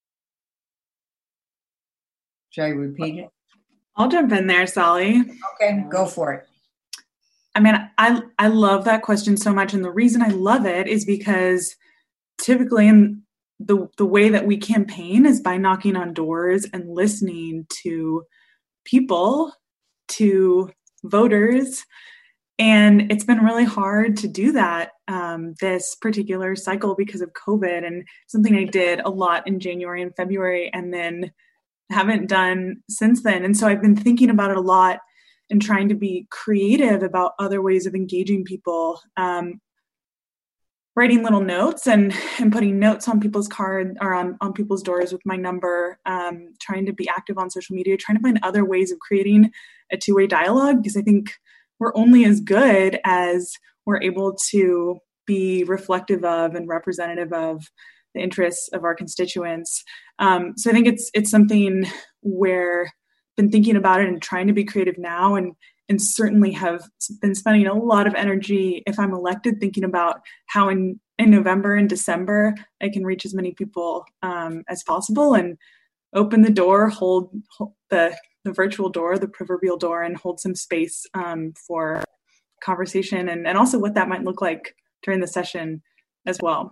Should I repeat it? I'll jump in there, Sally. Okay, go for it. I mean, I I love that question so much, and the reason I love it is because typically in the the way that we campaign is by knocking on doors and listening to people, to voters. And it's been really hard to do that um, this particular cycle because of COVID, and something I did a lot in January and February and then haven't done since then. And so I've been thinking about it a lot and trying to be creative about other ways of engaging people, um, writing little notes and, and putting notes on people's cards or on, on people's doors with my number, um, trying to be active on social media, trying to find other ways of creating a two-way dialogue, because I think we're only as good as we're able to be reflective of and representative of the interests of our constituents. Um, so I think it's it's something where I've been thinking about it and trying to be creative now, and and certainly have been spending a lot of energy, if I'm elected, thinking about how in, in November and December I can reach as many people um, as possible and open the door, hold, hold the the virtual door, the proverbial door, and hold some space um, for conversation and, and also what that might look like during the session as well.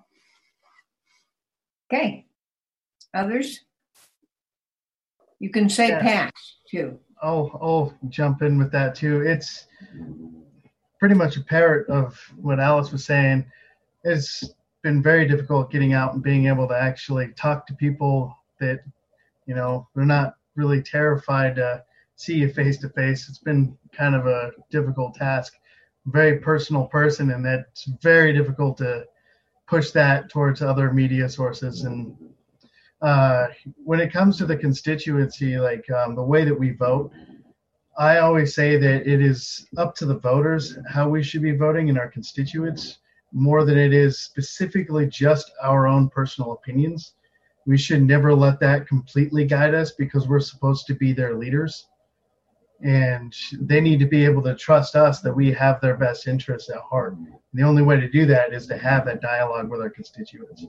Okay. Others? You can say Yeah. pass too. I'll, I'll jump in with that too. It's pretty much a parrot of what Alice was saying. It's been very difficult getting out and being able to actually talk to people that, you know, they're not really terrified to see you face to face. It's been kind of a difficult task. Very personal person, and that's very difficult to push that towards other media sources. And uh, when it comes to the constituency, like um, the way that we vote, I always say that it is up to the voters how we should be voting in our constituents more than it is specifically just our own personal opinions. We should never let that completely guide us because we're supposed to be their leaders. And they need to be able to trust us that we have their best interests at heart. And the only way to do that is to have that dialogue with our constituents.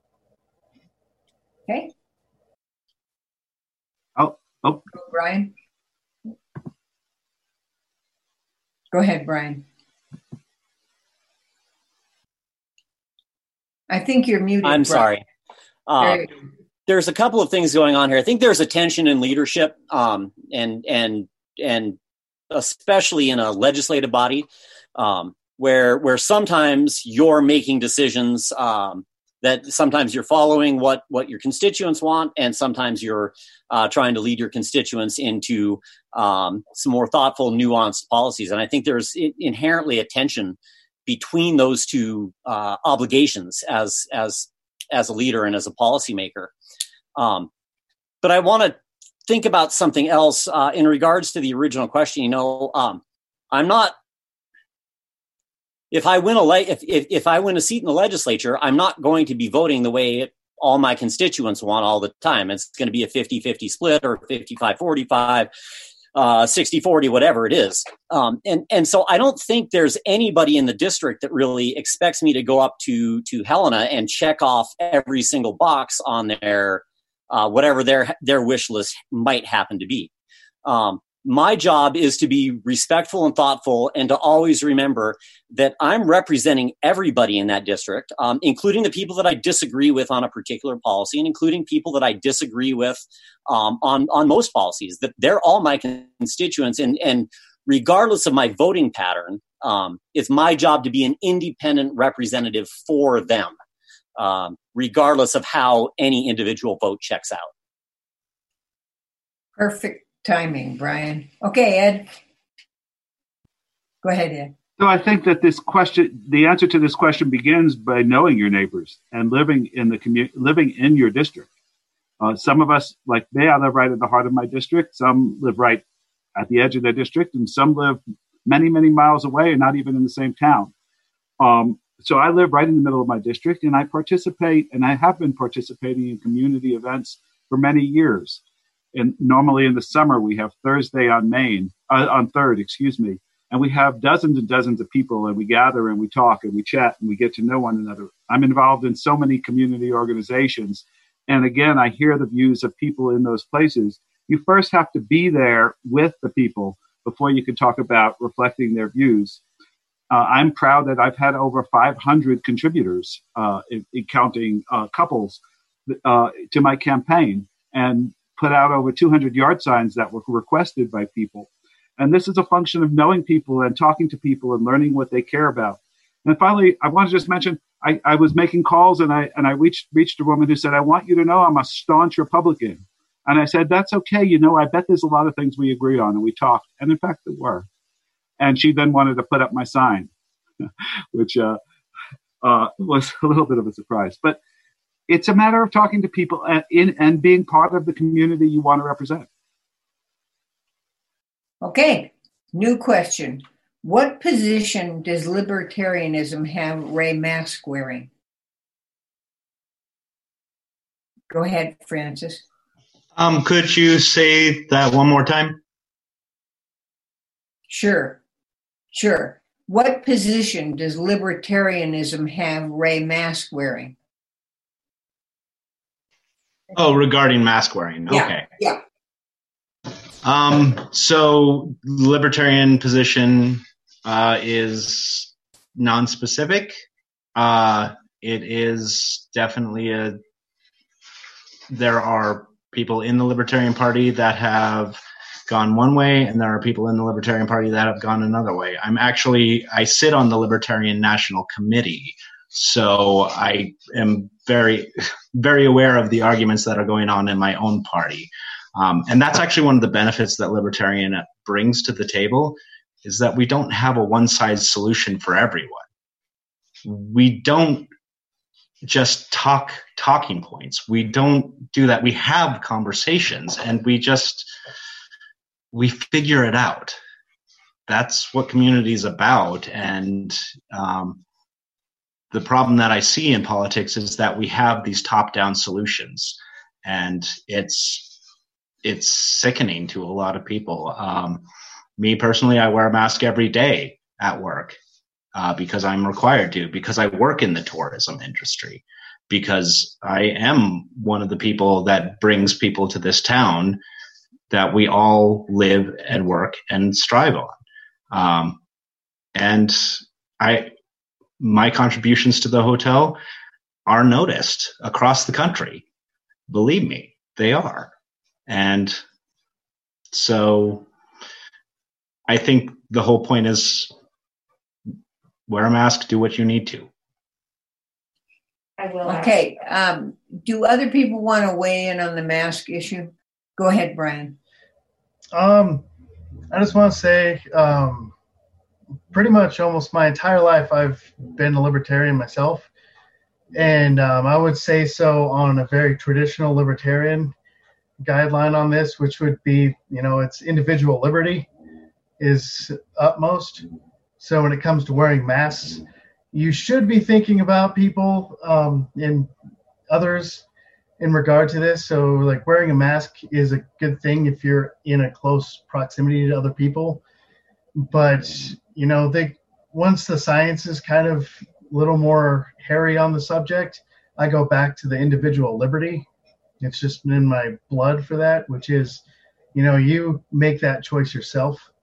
Okay. Oh, oh. Go, Brian. Go ahead, Brian. I think you're muted. I'm Brian. sorry. Uh, there's a couple of things going on here. I think there's a tension in leadership, um, and and and especially in a legislative body, um, where where sometimes you're making decisions um, that sometimes you're following what what your constituents want, and sometimes you're uh, trying to lead your constituents into um, some more thoughtful, nuanced policies. And I think there's inherently a tension between those two uh, obligations as as as a leader and as a policymaker. Um, but I want to think about something else uh, in regards to the original question. You know, um, I'm not. If I win a le- if, if if I win a seat in the legislature, I'm not going to be voting the way all my constituents want all the time. It's going to be a fifty-fifty split or fifty-five forty-five. Uh, sixty forty, whatever it is. Um, and, and so I don't think there's anybody in the district that really expects me to go up to, to Helena and check off every single box on their, uh, whatever their, their wish list might happen to be. Um, my job is to be respectful and thoughtful and to always remember that I'm representing everybody in that district, um, including the people that I disagree with on a particular policy and including people that I disagree with um, on, on most policies, that they're all my constituents. And, and regardless of my voting pattern, um, it's my job to be an independent representative for them, um, regardless of how any individual vote checks out. Perfect timing, Brian. Okay, Ed. Go ahead, Ed. So I think that this question, the answer to this question begins by knowing your neighbors and living in the community, living in your district. Uh, some of us, like me, I live right at the heart of my district. Some live right at the edge of their district, and some live many, many miles away and not even in the same town. Um, so I live right in the middle of my district, and I participate, and I have been participating in community events for many years. And normally in the summer, we have Thursday on Main, uh, on Third, excuse me. And we have dozens and dozens of people, and we gather and we talk and we chat and we get to know one another. I'm involved in so many community organizations. And again, I hear the views of people in those places. You first have to be there with the people before you can talk about reflecting their views. Uh, I'm proud that I've had over five hundred contributors, uh, in, in counting uh, couples, uh, to my campaign, and put out over two hundred yard signs that were requested by people. And this is a function of knowing people and talking to people and learning what they care about. And finally, I want to just mention, I, I was making calls and I and I reached reached a woman who said, I want you to know I'm a staunch Republican. And I said, that's okay. You know, I bet there's a lot of things we agree on. And we talked. And in fact, there were. And she then wanted to put up my sign, which uh, uh, was a little bit of a surprise. But it's a matter of talking to people and, in, and being part of the community you want to represent. Okay, new question. What position does libertarianism have Ray mask wearing? Go ahead, Francis. Um, could you say that one more time? Sure, sure. What position does libertarianism have Ray mask wearing? Oh, regarding mask wearing. Yeah, okay. Yeah. Um, so libertarian position uh, is non-specific. Uh, it is definitely a, there are people in the Libertarian Party that have gone one way, and there are people in the Libertarian Party that have gone another way. I'm actually, I sit on the Libertarian National Committee, so I am very, very aware of the arguments that are going on in my own party. Um, and that's actually one of the benefits that Libertarian brings to the table, is that we don't have a one-size solution for everyone. We don't just talk talking points. We don't do that. We have conversations, and we just, we figure it out. That's what community is about. And um, the problem that I see in politics is that we have these top-down solutions, and it's it's sickening to a lot of people. Um, me personally, I wear a mask every day at work uh, because I'm required to, because I work in the tourism industry, because I am one of the people that brings people to this town that we all live and work and strive on. Um, and I, my contributions to the hotel are noticed across the country. Believe me, they are. And so I think the whole point is wear a mask, do what you need to. I will. Okay. Um, do other people want to weigh in on the mask issue? Go ahead, Brian. Um, I just want to say, um, pretty much almost my entire life, I've been a libertarian myself. And um, I would say so on a very traditional libertarian guideline on this, which would be, you know, it's individual liberty is utmost. So when it comes to wearing masks, you should be thinking about people um, and others in regard to this. So like wearing a mask is a good thing if you're in a close proximity to other people. But, you know, they once the science is kind of a little more hairy on the subject, I go back to the individual liberty. It's just in my blood for that, which is, you know, you make that choice yourself,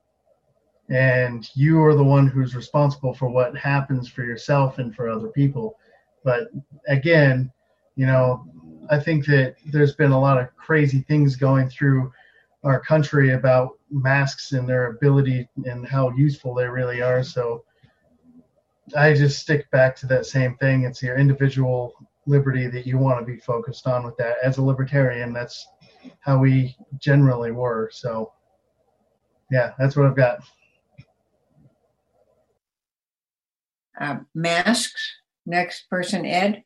and you are the one who's responsible for what happens for yourself and for other people. But again, you know, I think that there's been a lot of crazy things going through our country about masks and their ability and how useful they really are. So I just stick back to that same thing. It's your individual liberty that you want to be focused on with that. As a libertarian, that's how we generally were. So yeah, that's what I've got. Uh, masks. Next person, Ed.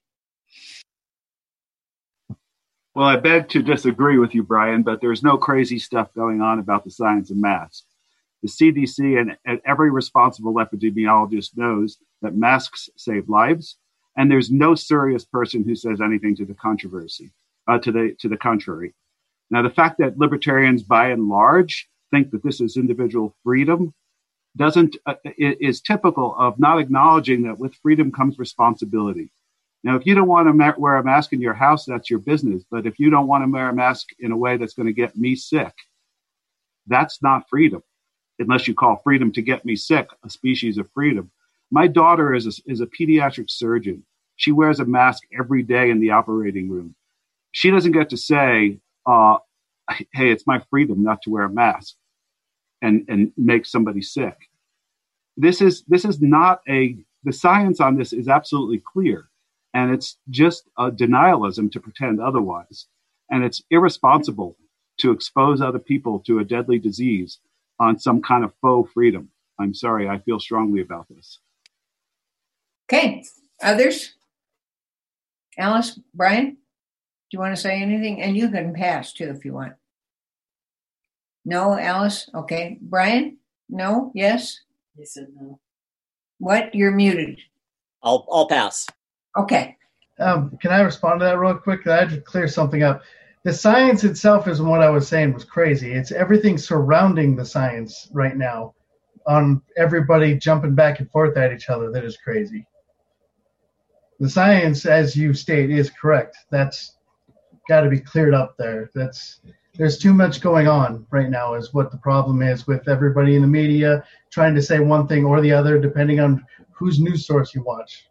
Well, I beg to disagree with you, Brian, but there's no crazy stuff going on about the science of masks. The C D C and, and every responsible epidemiologist knows that masks save lives, and there's no serious person who says anything to the controversy, uh, to the to the contrary. Now, the fact that libertarians, by and large, think that this is individual freedom doesn't uh, is typical of not acknowledging that with freedom comes responsibility. Now, if you don't want to ma- wear a mask in your house, that's your business. But if you don't want to wear a mask in a way that's going to get me sick, that's not freedom, unless you call freedom to get me sick a species of freedom. My daughter is a, is a pediatric surgeon. She wears a mask every day in the operating room. She doesn't get to say, uh, hey, it's my freedom not to wear a mask and, and make somebody sick. This is this is not a, the science on this is absolutely clear. And it's just a denialism to pretend otherwise. And it's irresponsible to expose other people to a deadly disease on some kind of faux freedom. I'm sorry, I feel strongly about this. Okay, others? Alice, Brian, do you want to say anything? And you can pass too if you want. No, Alice? Okay. Brian? No? Yes? He said no. What? You're muted. I'll I'll pass. Okay. Um, can I respond to that real quick? I had to clear something up. The science itself is what I was saying was crazy. It's everything surrounding the science right now on everybody jumping back and forth at each other that is crazy. The science, as you state, is correct. That's got to be cleared up there. That's there's too much going on right now is what the problem is with everybody in the media trying to say one thing or the other depending on whose news source you watch.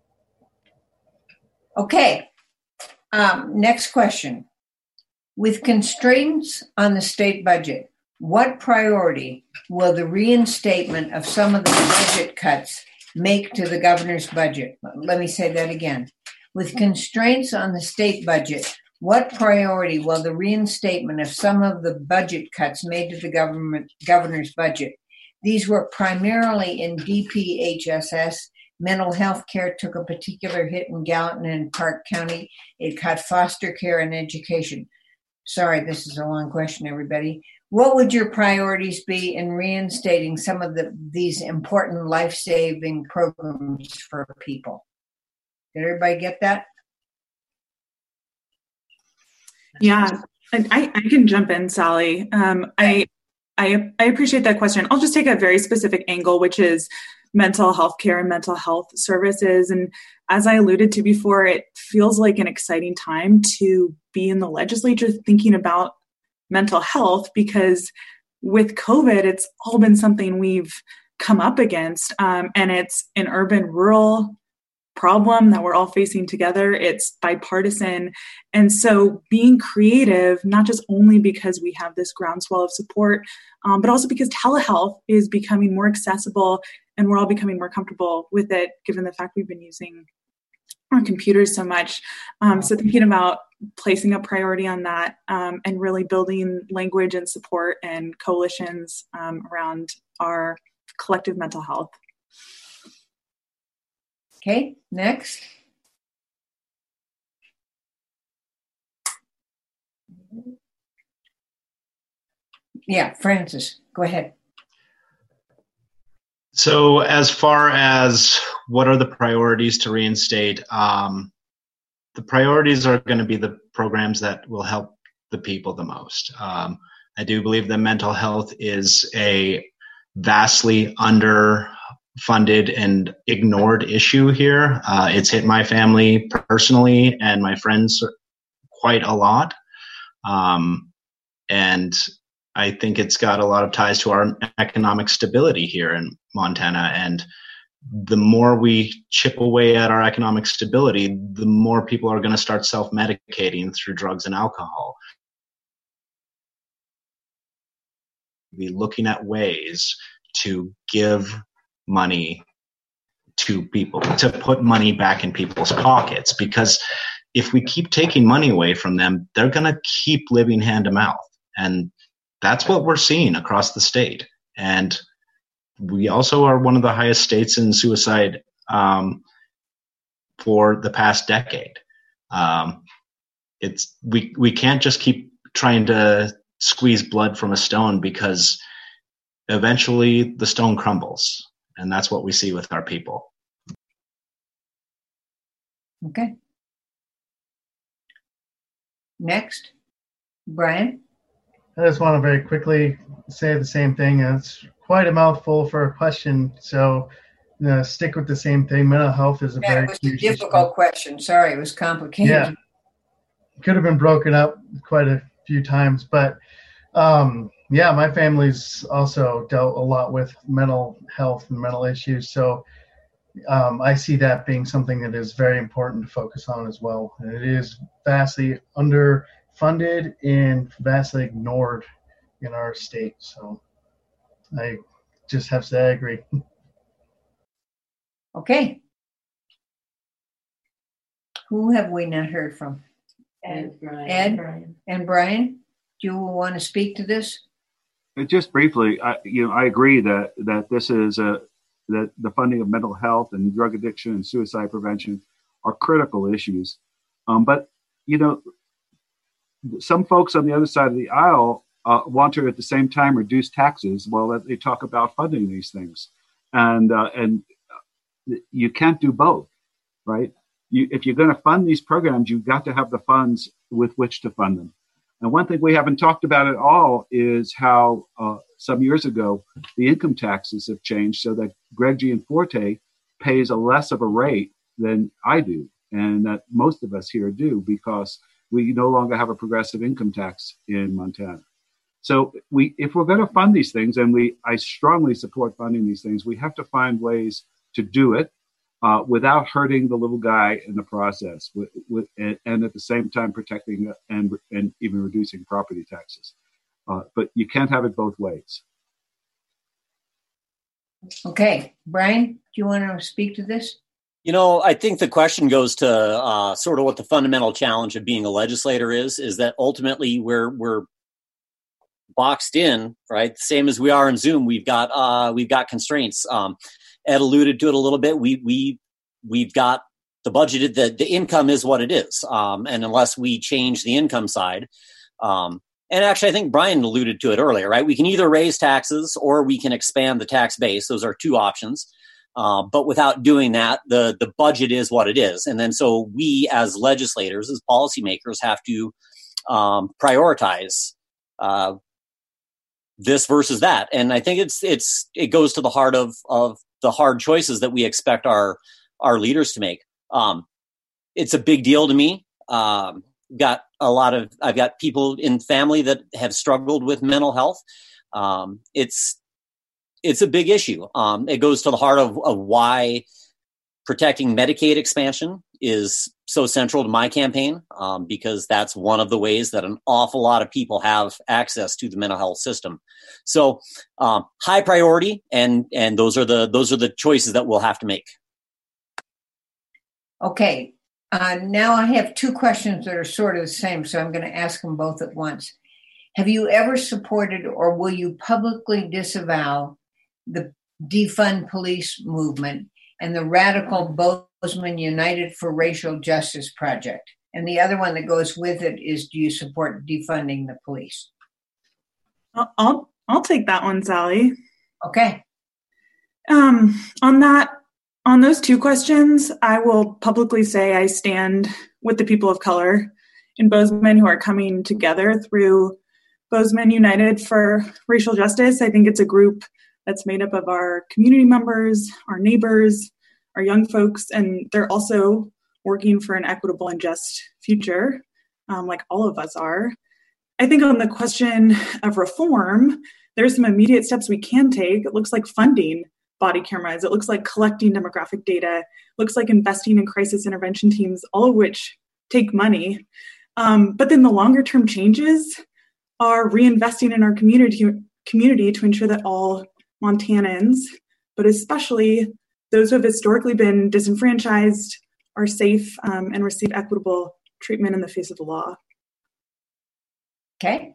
Okay. Um, next question. With constraints on the state budget, what priority will the reinstatement of some of the budget cuts make to the governor's budget? Let me say that again. With constraints on the state budget, what priority will the reinstatement of some of the budget cuts made to the government governor's budget? These were primarily in D P H S S. Mental health care took a particular hit in Gallatin and Park County. It cut foster care and education. Sorry, this is a long question, everybody. What would your priorities be in reinstating some of the, these important life-saving programs for people? Did everybody get that? Yeah, I, I can jump in, Sally. Um, I, I I appreciate that question. I'll just take a very specific angle, which is mental health care and mental health services. And as I alluded to before, it feels like an exciting time to be in the legislature thinking about mental health, because with COVID, it's all been something we've come up against. Um, and it's an urban rural problem that we're all facing together. It's bipartisan. And so being creative, not just only because we have this groundswell of support, um, but also because telehealth is becoming more accessible and we're all becoming more comfortable with it, given the fact we've been using our computers so much. Um, so thinking about placing a priority on that um, and really building language and support and coalitions um, around our collective mental health. Okay, next. Yeah, Francis, go ahead. So as far as what are the priorities to reinstate, um, the priorities are going to be the programs that will help the people the most. Um, I do believe that mental health is a vastly underfunded and ignored issue here. Uh, it's hit my family personally and my friends quite a lot. Um, and I think it's got a lot of ties to our economic stability here in Montana. And the more we chip away at our economic stability, the more people are going to start self-medicating through drugs and alcohol. Be looking at ways to give money to people, to put money back in people's pockets, because if we keep taking money away from them, they're going to keep living hand to mouth. And that's what we're seeing across the state. And we also are one of the highest states in suicide um, for the past decade. Um, it's we we can't just keep trying to squeeze blood from a stone, because eventually the stone crumbles, and that's what we see with our people. Okay. Next, Brian. I just want to very quickly say the same thing. It's quite a mouthful for a question, so you know, stick with the same thing. Mental health is a Yeah, very it was a huge difficult issue. question. Sorry, it was complicated. Yeah, could have been broken up quite a few times, but um, yeah, my family's also dealt a lot with mental health and mental issues, so um, I see that being something that is very important to focus on as well. And it is vastly underfunded and vastly ignored in our state. So I just have to say I agree. Okay. Who have we not heard from? Ed, Brian. Ed Brian. and Brian, do you want to speak to this? Just briefly, I, you know, I agree that that this is a that the funding of mental health and drug addiction and suicide prevention are critical issues. Um, but you know, some folks on the other side of the aisle uh, want to at the same time reduce taxes while they talk about funding these things, and uh, and you can't do both, right? You, if you're going to fund these programs, you've got to have the funds with which to fund them. And one thing we haven't talked about at all is how uh, some years ago, the income taxes have changed so that Greg Gianforte pays a less of a rate than I do, and that most of us here do, because we no longer have a progressive income tax in Montana. So we, if we're going to fund these things, and we, I strongly support funding these things, we have to find ways to do it uh, without hurting the little guy in the process, with, with, and, and at the same time protecting and and even reducing property taxes. Uh, but you can't have it both ways. Okay, Brian, do you want to speak to this? You know, I think the question goes to uh, sort of what the fundamental challenge of being a legislator is, is that ultimately we're we're boxed in, right? Same as we are in Zoom. We've got uh, we've got constraints. Um, Ed alluded to it a little bit. We we we've got the budgeted. The the income is what it is, um, and unless we change the income side, um, and actually, I think Brian alluded to it earlier, right? We can either raise taxes or we can expand the tax base. Those are two options. Uh, but without doing that, the the budget is what it is, and then so we as legislators, as policymakers, have to um, prioritize uh, this versus that. And I think it's it's it goes to the heart of of the hard choices that we expect our our leaders to make. Um, it's a big deal to me. Um, got a lot of I've got people in family that have struggled with mental health. Um, it's It's a big issue. Um, it goes to the heart of, of why protecting Medicaid expansion is so central to my campaign, um, because that's one of the ways that an awful lot of people have access to the mental health system. So um, high priority, and and those are the those are the choices that we'll have to make. Okay, uh, now I have two questions that are sort of the same, so I'm going to ask them both at once. Have you ever supported, or will you publicly disavow, the defund police movement and the radical Bozeman United for Racial Justice project? And the other one that goes with it is, do you support defunding the police? I'll I'll, I'll take that one, Sally. Okay. Um, on that, on those two questions, I will publicly say I stand with the people of color in Bozeman who are coming together through Bozeman United for Racial Justice. I think it's a group that's made up of our community members, our neighbors, our young folks, and they're also working for an equitable and just future, um, like all of us are. I think on the question of reform, there's some immediate steps we can take. It looks like funding body cameras. It looks like collecting demographic data. It looks like investing in crisis intervention teams, all of which take money. Um, but then the longer term changes are reinvesting in our community community to ensure that all Montanans, but especially those who have historically been disenfranchised, are safe um, and receive equitable treatment in the face of the law. Okay.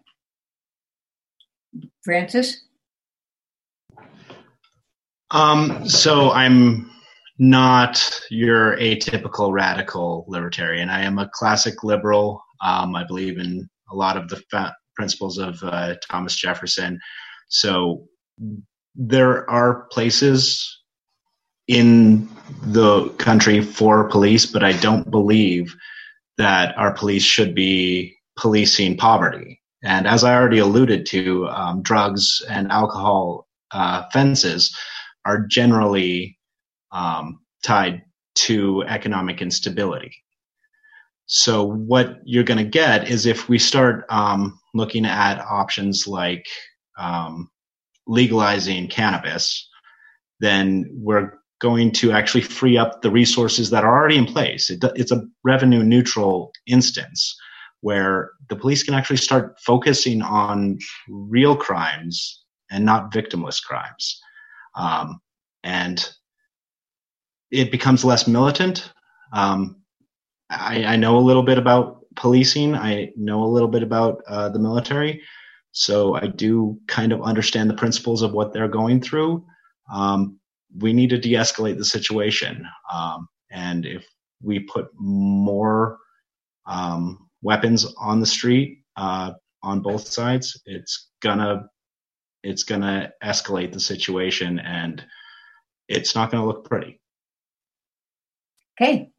Francis? Um, so I'm not your atypical radical libertarian. I am a classic liberal. Um, I believe in a lot of the fa- principles of uh, Thomas Jefferson. So there are places in the country for police, but I don't believe that our police should be policing poverty. And as I already alluded to, um, drugs and alcohol uh, offenses are generally um, tied to economic instability. So what you're going to get is if we start um, looking at options like um, legalizing cannabis, then we're going to actually free up the resources that are already in place. It, it's a revenue neutral instance where the police can actually start focusing on real crimes and not victimless crimes. Um, and it becomes less militant. Um, I, I know a little bit about policing. I know a little bit about uh, the military. So I do kind of understand the principles of what they're going through. Um, we need to de-escalate the situation. Um, and if we put more um, weapons on the street uh, on both sides, it's gonna it's gonna escalate the situation, and it's not gonna look pretty. Okay.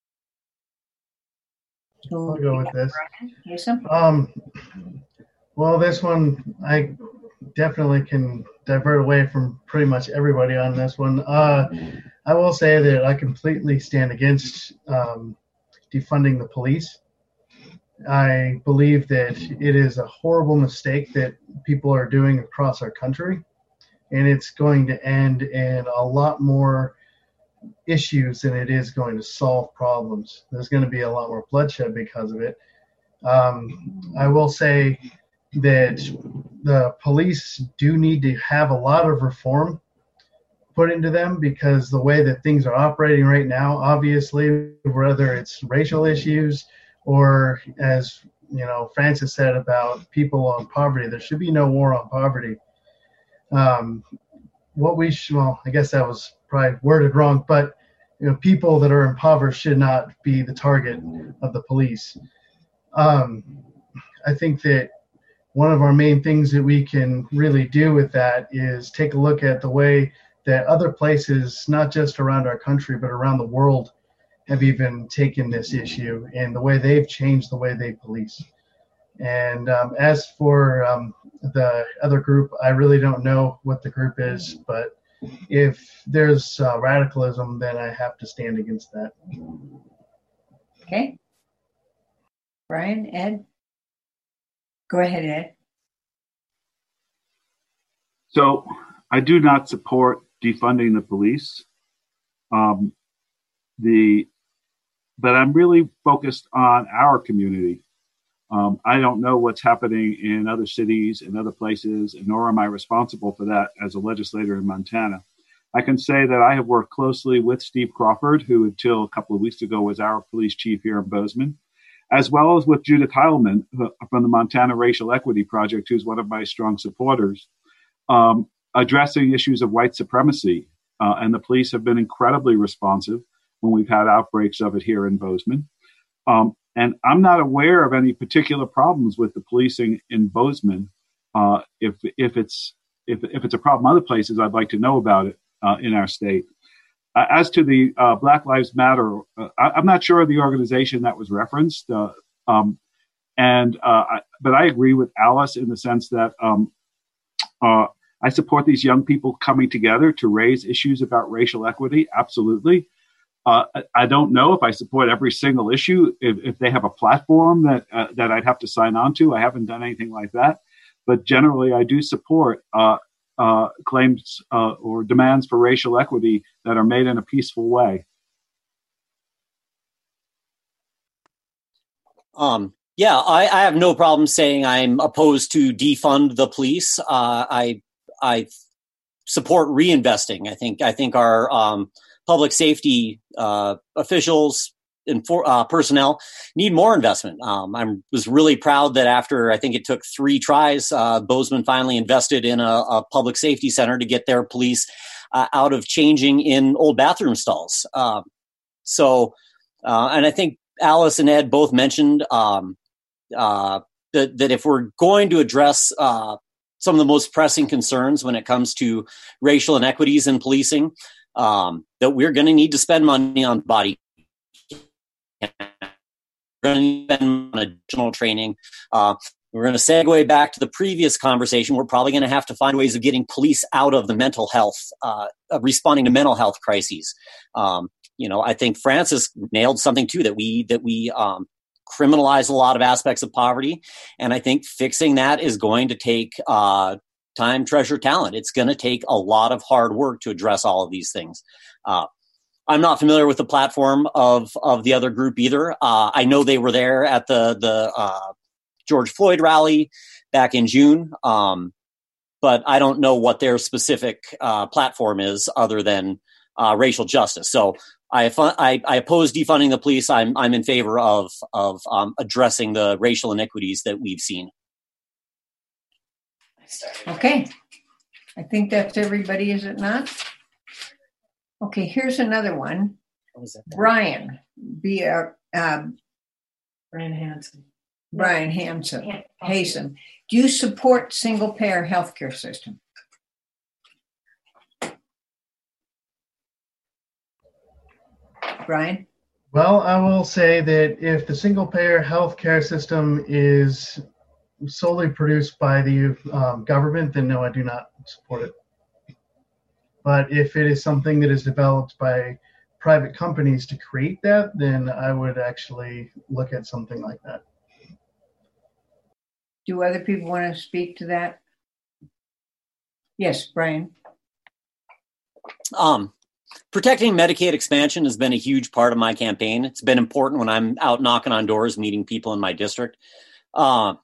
I'll go with this. Yes, um, well, this one, I definitely can divert away from pretty much everybody on this one. Uh, I will say that I completely stand against um, defunding the police. I believe that it is a horrible mistake that people are doing across our country, and it's going to end in a lot more issues than it is going to solve problems. There's going to be a lot more bloodshed because of it. Um, I will say that the police do need to have a lot of reform put into them, because the way that things are operating right now, obviously, whether it's racial issues or, as you know, Francis said about people on poverty, there should be no war on poverty. Um, what we should, well, I guess that was probably worded wrong, but you know, people that are impoverished should not be the target of the police. Um, I think that one of our main things that we can really do with that is take a look at the way that other places, not just around our country, but around the world, have even taken this issue and the way they've changed the way they police. And um, as for um, the other group, I really don't know what the group is, but if there's uh, radicalism, then I have to stand against that. Okay. Brian, Ed? Go ahead, Ed. So I do not support defunding the police. Um, the, but I'm really focused on our community. Um, I don't know what's happening in other cities and other places, nor am I responsible for that as a legislator in Montana. I can say that I have worked closely with Steve Crawford, who until a couple of weeks ago was our police chief here in Bozeman, as well as with Judith Heilman from the Montana Racial Equity Project, who's one of my strong supporters, um, addressing issues of white supremacy. Uh, and the police have been incredibly responsive when we've had outbreaks of it here in Bozeman. Um, and I'm not aware of any particular problems with the policing in Bozeman. Uh, if if it's if if it's a problem other places, I'd like to know about it uh, in our state. Uh, as to the uh, Black Lives Matter, uh, I, I'm not sure of the organization that was referenced. Uh, um, and uh, I, but I agree with Alice in the sense that um, uh, I support these young people coming together to raise issues about racial equity. Absolutely. Uh, I don't know if I support every single issue. If, if they have a platform that uh, that I'd have to sign on to, I haven't done anything like that. But generally, I do support uh, uh, claims uh, or demands for racial equity that are made in a peaceful way. Um, yeah, I, I have no problem saying I'm opposed to defund the police. Uh, I I support reinvesting. I think I think our um, public safety uh, officials and for, uh, personnel need more investment. Um, I was really proud that after, I think it took three tries, uh, Bozeman finally invested in a, a public safety center to get their police uh, out of changing in old bathroom stalls. Um, so, uh, and I think Alice and Ed both mentioned um, uh, that, that if we're going to address uh, some of the most pressing concerns when it comes to racial inequities in policing, um, that we're going to need to spend money on body cam. We're going to spend on additional training. Uh, we're going to segue back to the previous conversation. We're probably going to have to find ways of getting police out of the mental health, uh, of responding to mental health crises. Um, you know, I think Francis nailed something too, that we that we um, criminalize a lot of aspects of poverty, and I think fixing that is going to take uh, time, treasure, talent. It's going to take a lot of hard work to address all of these things. Uh, I'm not familiar with the platform of of the other group either. Uh, I know they were there at the the uh, George Floyd rally back in June, um, but I don't know what their specific uh, platform is other than uh, racial justice. So I, I, I oppose defunding the police. I'm I'm in favor of of um, addressing the racial inequities that we've seen. Okay, I think that's everybody, is it not? Okay, here's another one. Brian, B. Uh, um, Brian Hansen. Brian Hansen. Yeah. Hasten. Do you support single-payer healthcare system? Brian? Well, I will say that if the single-payer healthcare system is solely produced by the um, government, then no, I do not support it. But if it is something that is developed by private companies to create that, then I would actually look at something like that. Do other people want to speak to that? Yes, Brian. Um, protecting Medicaid expansion has been a huge part of my campaign. It's been important when I'm out knocking on doors, meeting people in my district. Uh,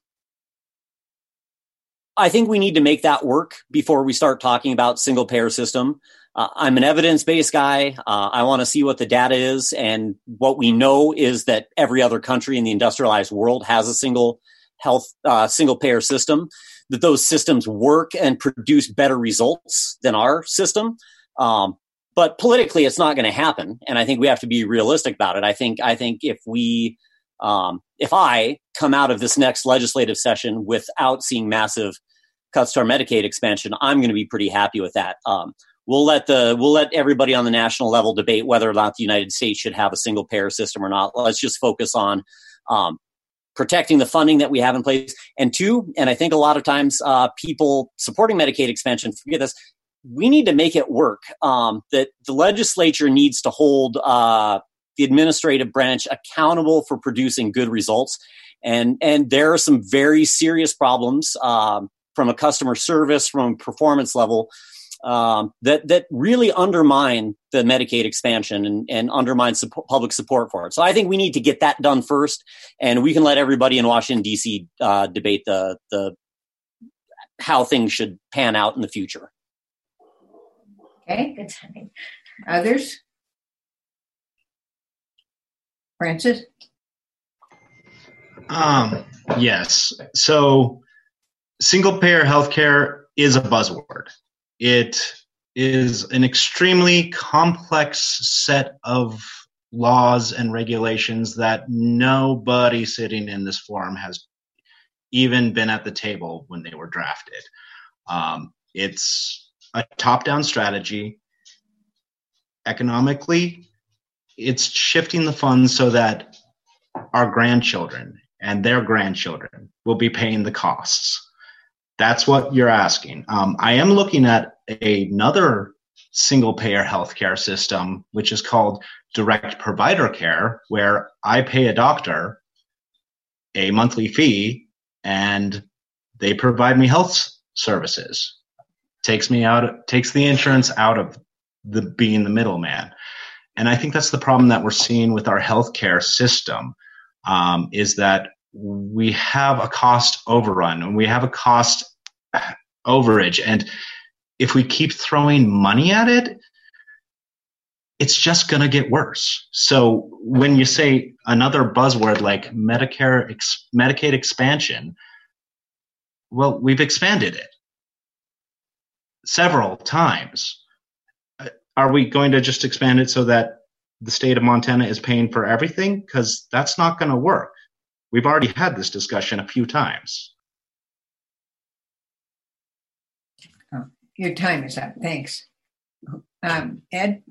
I think we need to make that work before we start talking about single payer system. Uh, I'm an evidence-based guy. Uh, I want to see what the data is. And what we know is that every other country in the industrialized world has a single health, uh, single payer system, that those systems work and produce better results than our system. Um, but politically, it's not going to happen. And I think we have to be realistic about it. I think, I think if we, um, if I come out of this next legislative session without seeing massive cuts to our Medicaid expansion, I'm going to be pretty happy with that. Um, we'll let the we'll let everybody on the national level debate whether or not the United States should have a single payer system or not. Let's just focus on um, protecting the funding that we have in place. And two, and I think a lot of times uh, people supporting Medicaid expansion forget this. We need to make it work. Um, that the legislature needs to hold uh, the administrative branch accountable for producing good results. And and there are some very serious problems um, from a customer service, from a performance level, um, that that really undermine the Medicaid expansion and, and undermine support, public support for it. So I think we need to get that done first, and we can let everybody in Washington, D C uh, debate the the how things should pan out in the future. Okay, good timing. Others? Francis? Um, yes. So single payer healthcare is a buzzword. It is an extremely complex set of laws and regulations that nobody sitting in this forum has even been at the table when they were drafted. Um, it's a top-down strategy. Economically, it's shifting the funds so that our grandchildren and their grandchildren will be paying the costs. That's what you're asking. Um, I am looking at another single-payer healthcare system, which is called direct provider care, where I pay a doctor a monthly fee and they provide me health services. Takes me out, takes the insurance out of the being the middleman. And I think that's the problem that we're seeing with our healthcare system, um, is that we have a cost overrun and we have a cost overage. And if we keep throwing money at it, it's just going to get worse. So when you say another buzzword like Medicare, ex- Medicaid expansion, well, we've expanded it several times. are we going to just expand it so that the state of Montana is paying for everything? Because that's not going to work. We've already had this discussion a few times. Oh, your time is up. Thanks. Um, Ed?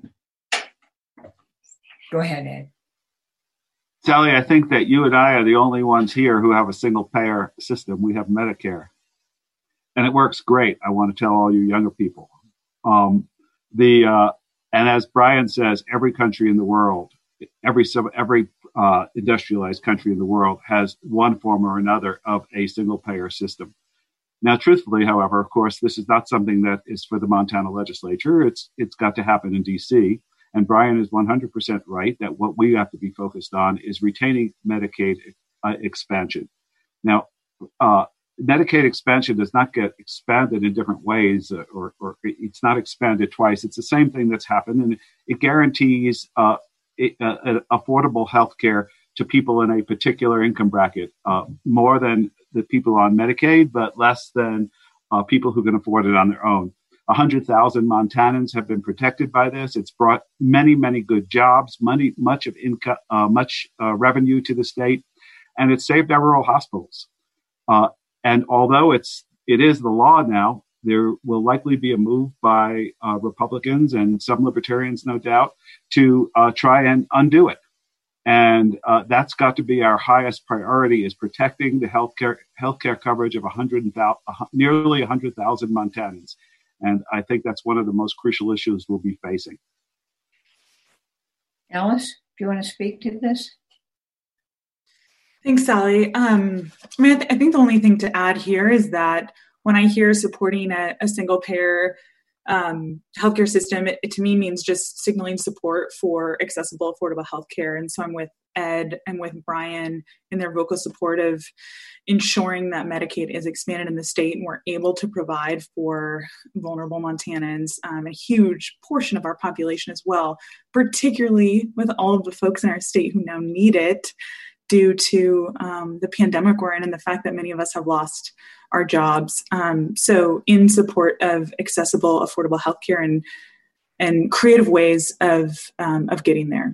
Go ahead, Ed. Sally, I think that you and I are the only ones here who have a single payer system. We have Medicare. And it works great. I want to tell all you younger people. Um, the uh, and as Brian says, every country in the world, every every uh, industrialized country in the world has one form or another of a single payer system. Now, truthfully, however, of course, this is not something that is for the Montana legislature. It's it's got to happen in D C. And Brian is one hundred percent right that what we have to be focused on is retaining Medicaid uh, expansion. Now, uh, Medicaid expansion does not get expanded in different ways, uh, or, or it's not expanded twice. It's the same thing that's happened, and it guarantees uh, it, uh, affordable health care to people in a particular income bracket, uh, more than the people on Medicaid, but less than uh, people who can afford it on their own. one hundred thousand Montanans have been protected by this. It's brought many, many good jobs, money, much of income, uh, much uh, revenue to the state, and it's saved our rural hospitals. Uh, and although it's it is the law now, there will likely be a move by uh, Republicans and some libertarians, no doubt, to uh, try and undo it. And uh, that's got to be our highest priority: is protecting the healthcare healthcare coverage of one hundred, nearly one hundred thousand Montanans. And I think that's one of the most crucial issues we'll be facing. Alice, do you want to speak to this? Thanks, Sally. Um, I mean, I, th- I think the only thing to add here is that when I hear supporting a, a single payer um, healthcare system, it, it to me means just signaling support for accessible, affordable healthcare. And so I'm with Ed and with Brian in their vocal support of ensuring that Medicaid is expanded in the state and we're able to provide for vulnerable Montanans, um, a huge portion of our population as well, particularly with all of the folks in our state who now need it due to um, the pandemic we're in and the fact that many of us have lost our jobs. Um, so in support of accessible, affordable healthcare and and creative ways of um, of getting there.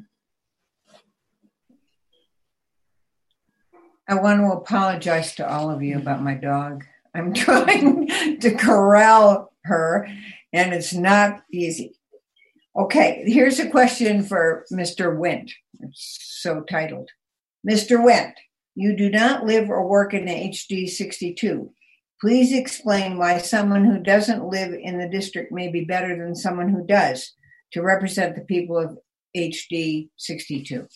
I want to apologize to all of you about my dog. I'm trying to corral her, and it's not easy. Okay, here's a question for Mister Wendt. It's so titled. Mister Wendt, you do not live or work in H D sixty-two. Please explain why someone who doesn't live in the district may be better than someone who does to represent the people of H D sixty-two.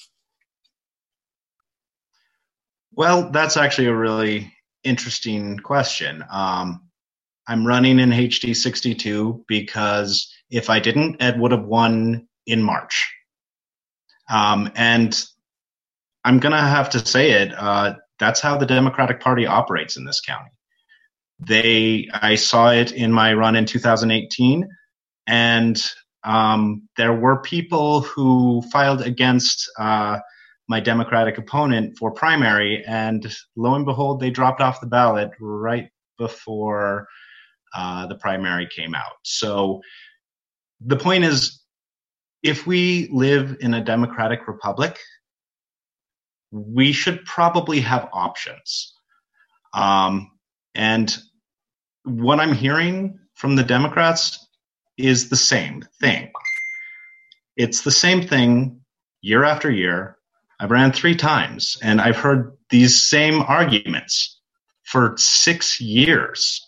Well, that's actually a really interesting question. Um, I'm running in H D sixty-two because if I didn't, Ed would have won in March. Um, and I'm going to have to say it. Uh, that's how the Democratic Party operates in this county. They, I saw it in my run in two thousand eighteen, and um, there were people who filed against uh, my Democratic opponent for primary, and lo and behold, they dropped off the ballot right before uh, the primary came out. So the point is, if we live in a democratic republic, we should probably have options. Um, and what I'm hearing from the Democrats is the same thing. It's the same thing year after year. I've ran three times, and I've heard these same arguments for six years.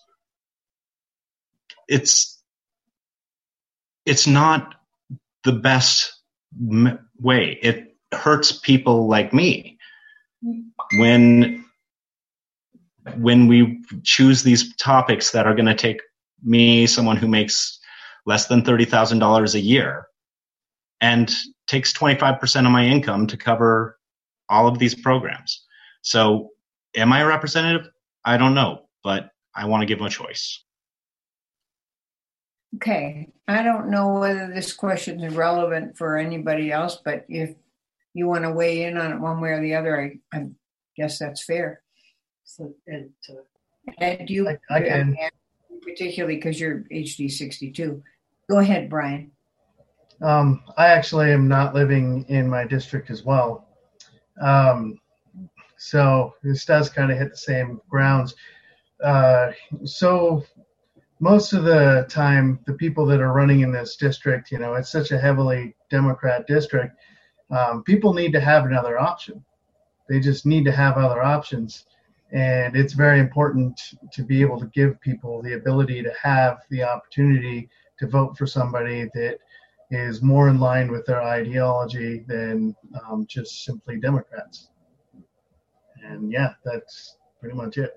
It's it's not the best m- way. It hurts people like me when when we choose these topics that are going to take me, someone who makes less than thirty thousand dollars a year, and takes twenty-five percent of my income to cover all of these programs. So am I a representative? I don't know, but I want to give them a choice. Okay. I don't know whether this question is relevant for anybody else, but if you want to weigh in on it one way or the other, I, I guess that's fair. So, Ed, uh, Ed you I, I can. particularly because you're H D sixty-two. Go ahead, Brian. Um, I actually am not living in my district as well. Um, so this does kind of hit the same grounds. Uh, so most of the time, the people that are running in this district, you know, it's such a heavily Democrat district, um, people need to have another option. They just need to have other options. And it's very important to be able to give people the ability to have the opportunity to vote for somebody that is more in line with their ideology than um, just simply Democrats. And yeah, that's pretty much it.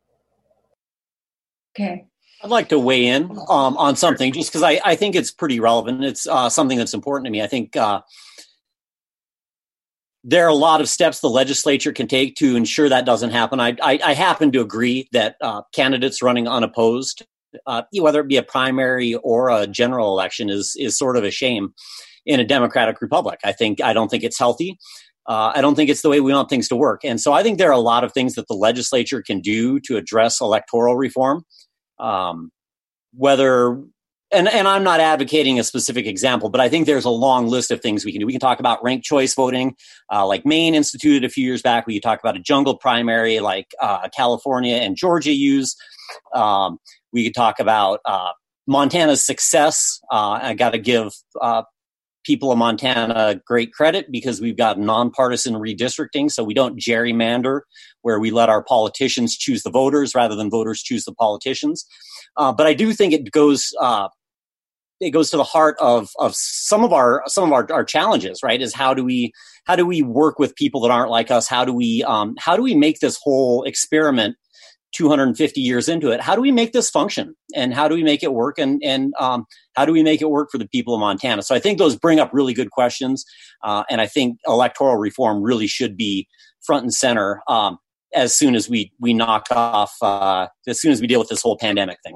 Okay. I'd like to weigh in um, on something just because I, I think it's pretty relevant. It's uh, something that's important to me. I think uh, there are a lot of steps the legislature can take to ensure that doesn't happen. I, I, I happen to agree that uh, candidates running unopposed, uh, whether it be a primary or a general election, is is sort of a shame in a democratic republic. I think I don't think it's healthy. Uh, I don't think it's the way we want things to work. And so I think there are a lot of things that the legislature can do to address electoral reform. Um, whether, and, and I'm not advocating a specific example, but I think there's a long list of things we can do. We can talk about ranked choice voting, uh, like Maine instituted a few years back. We could talk about a jungle primary like uh, California and Georgia use. Um, we could talk about uh, Montana's success. Uh, I got to give uh, people of Montana great credit because we've got nonpartisan redistricting, so we don't gerrymander where we let our politicians choose the voters rather than voters choose the politicians. Uh, but I do think it goes uh, it goes to the heart of of some of our some of our, our challenges. Right? Is how do we how do we work with people that aren't like us? How do we um, how do we make this whole experiment two hundred fifty years into it? How do we make this function, and how do we make it work, and and um, how do we make it work for the people of Montana? So I think those bring up really good questions, uh, and I think electoral reform really should be front and center um, as soon as we we knock off uh, as soon as we deal with this whole pandemic thing.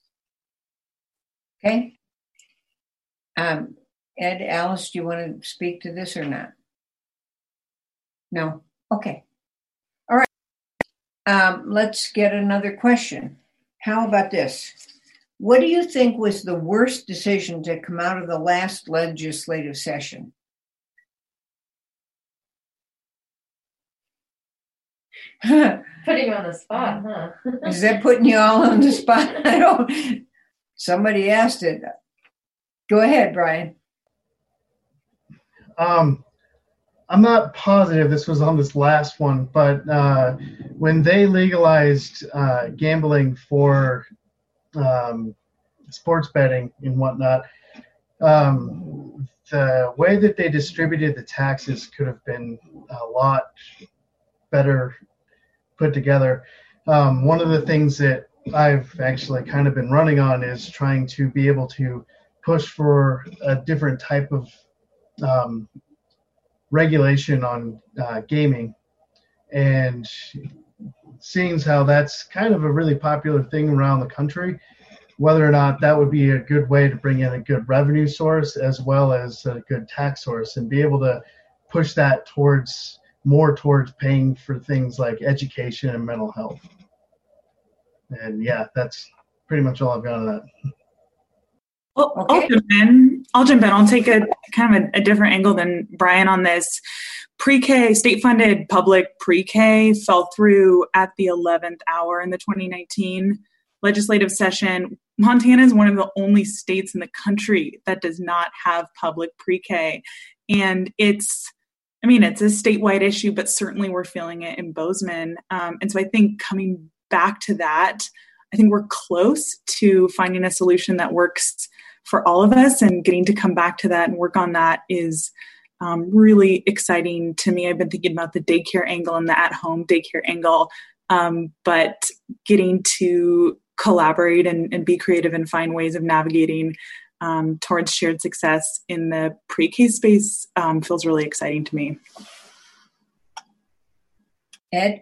Okay. Um, Ed, Alice, do you want to speak to this or not? No. Okay. All right. Um, let's get another question. How about this? What do you think was the worst decision to come out of the last legislative session? Putting you on the spot, huh? Is that putting you all on the spot? I don't. Somebody asked it. Go ahead, Brian. Um, I'm not positive this was on this last one, but uh, when they legalized uh, gambling for um, sports betting and whatnot, um, the way that they distributed the taxes could have been a lot better put together. Um, one of the things that I've actually kind of been running on is trying to be able to push for a different type of um, regulation on uh, gaming, and seeing how that's kind of a really popular thing around the country, whether or not that would be a good way to bring in a good revenue source as well as a good tax source, and be able to push that towards more towards paying for things like education and mental health. And yeah, that's pretty much all I've got on that. Well, Okay. I'll jump in. I'll jump in. I'll take a kind of a, a different angle than Brian on this. Pre-K, state-funded public pre-K fell through at the eleventh hour in the twenty nineteen legislative session. Montana is one of the only states in the country that does not have public pre-K. And it's, I mean, it's a statewide issue, but certainly we're feeling it in Bozeman. Um, and so I think coming back to that, I think we're close to finding a solution that works for all of us, and getting to come back to that and work on that is um, really exciting to me. I've been thinking about the daycare angle and the at-home daycare angle, um, but getting to collaborate and, and be creative and find ways of navigating um, towards shared success in the pre-K space um, feels really exciting to me. Ed?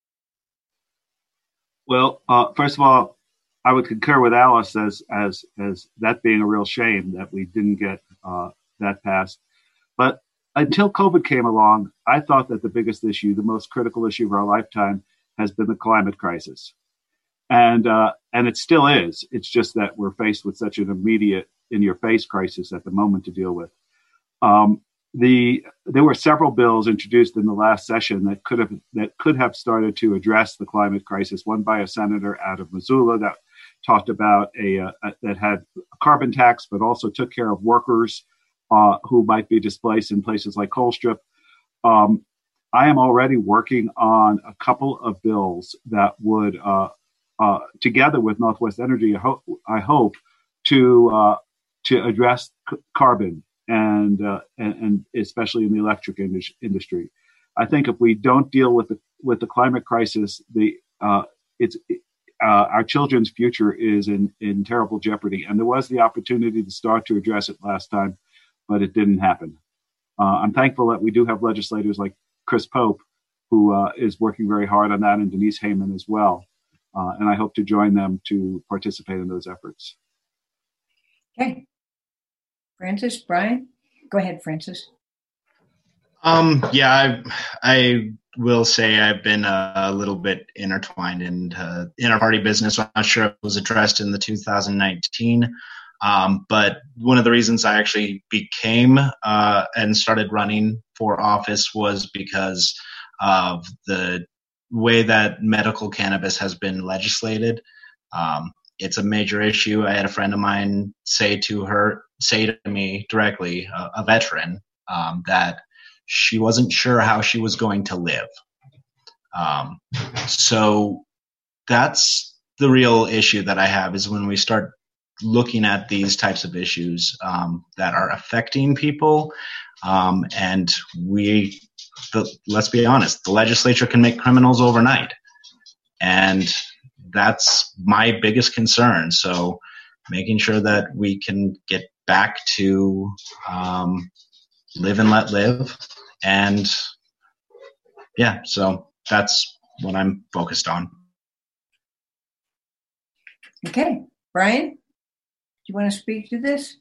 Well, uh, first of all, I would concur with Alice as as as that being a real shame that we didn't get uh, that passed. But until COVID came along, I thought that the biggest issue, the most critical issue of our lifetime, has been the climate crisis, and uh, and it still is. It's just that we're faced with such an immediate in your face crisis at the moment to deal with. Um, the there were several bills introduced in the last session that could have that could have started to address the climate crisis. One by a senator out of Missoula that talked about a, a that had a carbon tax, but also took care of workers uh, who might be displaced in places like Colstrip. Um, I am already working on a couple of bills that would, uh, uh, together with Northwest Energy, I hope, I hope to uh, to address c- carbon and, uh, and and especially in the electric indus- industry. I think if we don't deal with the with the climate crisis, the uh, it's uh, our children's future is in in terrible jeopardy. And there was the opportunity to start to address it last time, but it didn't happen. Uh, I'm thankful that we do have legislators like Chris Pope, who uh, is working very hard on that, and Denise Heyman as well. Uh, and I hope to join them to participate in those efforts. Okay. Francis, Brian? Go ahead, Francis. Um, yeah, I, I will say I've been a, a little bit intertwined in uh, inter-party business. I'm not sure if it was addressed in the two thousand nineteen, um, but one of the reasons I actually became uh, and started running for office was because of the way that medical cannabis has been legislated. Um, it's a major issue. I had a friend of mine say to her, say to me directly, uh, a veteran, um, that she wasn't sure how she was going to live. Um, so that's the real issue that I have, is when we start looking at these types of issues um, that are affecting people. Um, and we, the, let's be honest, the legislature can make criminals overnight. And that's my biggest concern. So making sure that we can get back to um, live and let live. And yeah, so that's what I'm focused on. Okay. Brian, do you want to speak to this?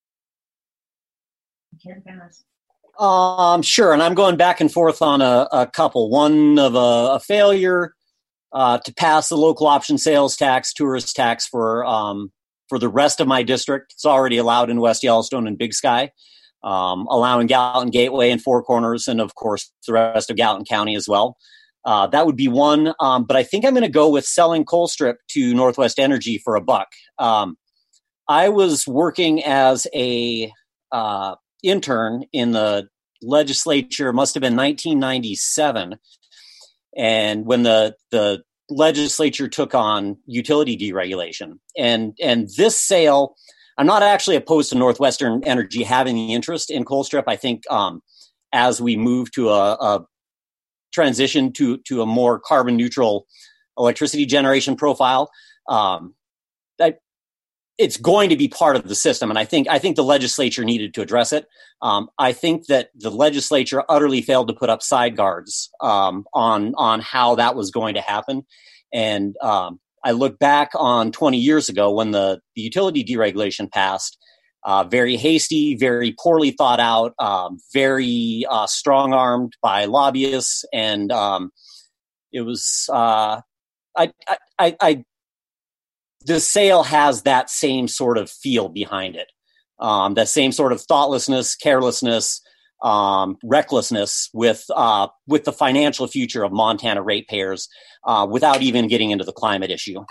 You can pass. Um, sure. And I'm going back and forth on a, a couple. One of a, a failure uh, to pass the local option sales tax, tourist tax for um, for the rest of my district. It's already allowed in West Yellowstone and Big Sky, um, allowing Gallatin Gateway and Four Corners, and of course the rest of Gallatin County as well. Uh, that would be one. Um, but I think I'm going to go with selling Colstrip to Northwest Energy for a buck. Um, I was working as a uh, intern in the legislature, must have been nineteen ninety-seven. And when the, the legislature took on utility deregulation, and, and this sale, I'm not actually opposed to Northwestern Energy having the interest in Colstrip. I think um, as we move to a, a transition to, to a more carbon neutral electricity generation profile, um, I, it's going to be part of the system. And I think, I think the legislature needed to address it. Um, I think that the legislature utterly failed to put up side guards um, on, on how that was going to happen. And um, I look back on twenty years ago when the, the utility deregulation passed, uh, very hasty, very poorly thought out, um, very uh, strong-armed by lobbyists. And um, it was, uh, I, I, I, I the sale has that same sort of feel behind it, um, that same sort of thoughtlessness, carelessness, um, recklessness with uh, with the financial future of Montana ratepayers, uh, without even getting into the climate issue.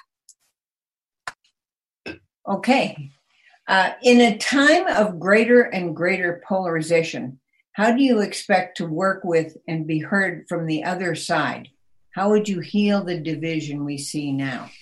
Okay. Uh, in a time of greater and greater polarization, how do you expect to work with and be heard from the other side? How would you heal the division we see now?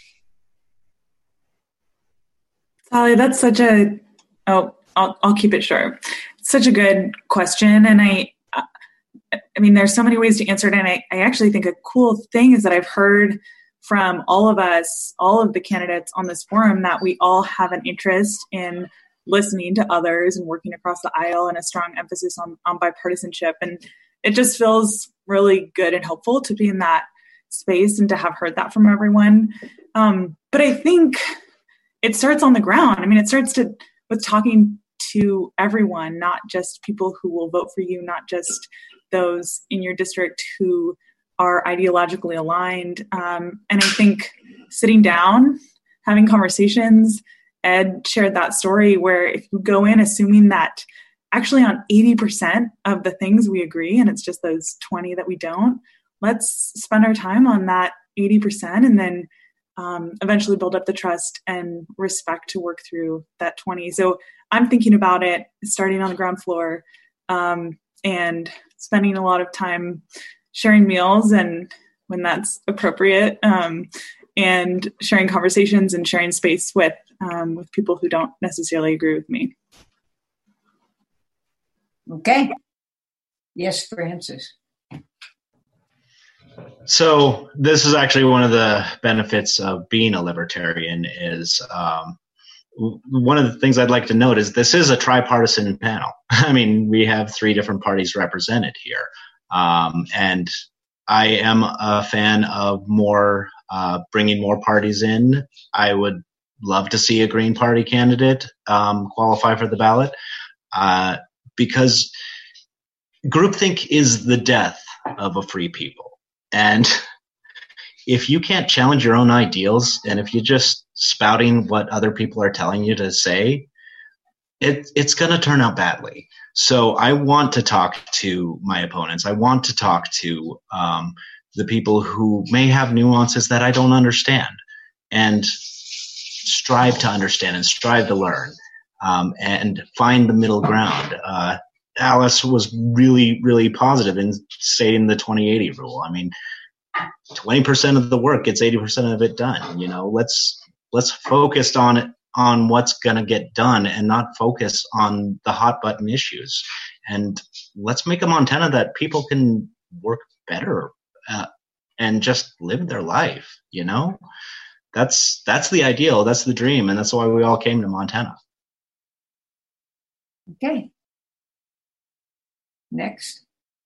Sally, that's such a, oh, I'll, I'll keep it short. It's such a good question. And I, I mean, there's so many ways to answer it. And I, I actually think a cool thing is that I've heard from all of us, all of the candidates on this forum, that we all have an interest in listening to others and working across the aisle, and a strong emphasis on, on bipartisanship. And it just feels really good and helpful to be in that space and to have heard that from everyone. Um, but I think it starts on the ground. I mean, it starts to with talking to everyone, not just people who will vote for you, not just those in your district who are ideologically aligned. Um, and I think sitting down, having conversations, Ed shared that story where if you go in assuming that actually on eighty percent of the things we agree, and it's just those twenty that we don't, let's spend our time on that eighty percent and then um, eventually build up the trust and respect to work through that twenty. So I'm thinking about it starting on the ground floor um, and spending a lot of time sharing meals and when that's appropriate um, and sharing conversations and sharing space with um, with people who don't necessarily agree with me. Okay. Yes, Francis. So this is actually one of the benefits of being a libertarian is um, one of the things I'd like to note is this is a tripartisan panel. I mean, we have three different parties represented here. Um, and I am a fan of more uh, bringing more parties in. I would love to see a Green Party candidate um, qualify for the ballot uh, because groupthink is the death of a free people. And if you can't challenge your own ideals and if you're just spouting what other people are telling you to say, it, it's going to turn out badly. So I want to talk to my opponents. I want to talk to um, the people who may have nuances that I don't understand and strive to understand and strive to learn um, and find the middle ground. Uh, Alice was really, really positive in stating the twenty eighty rule. I mean, twenty percent of the work gets eighty percent of it done. You know, let's let's focus on it, on what's going to get done and not focus on the hot button issues. And let's make a Montana that people can work better uh, and just live their life. You know, that's that's the ideal. That's the dream. And that's why we all came to Montana. Okay. Next.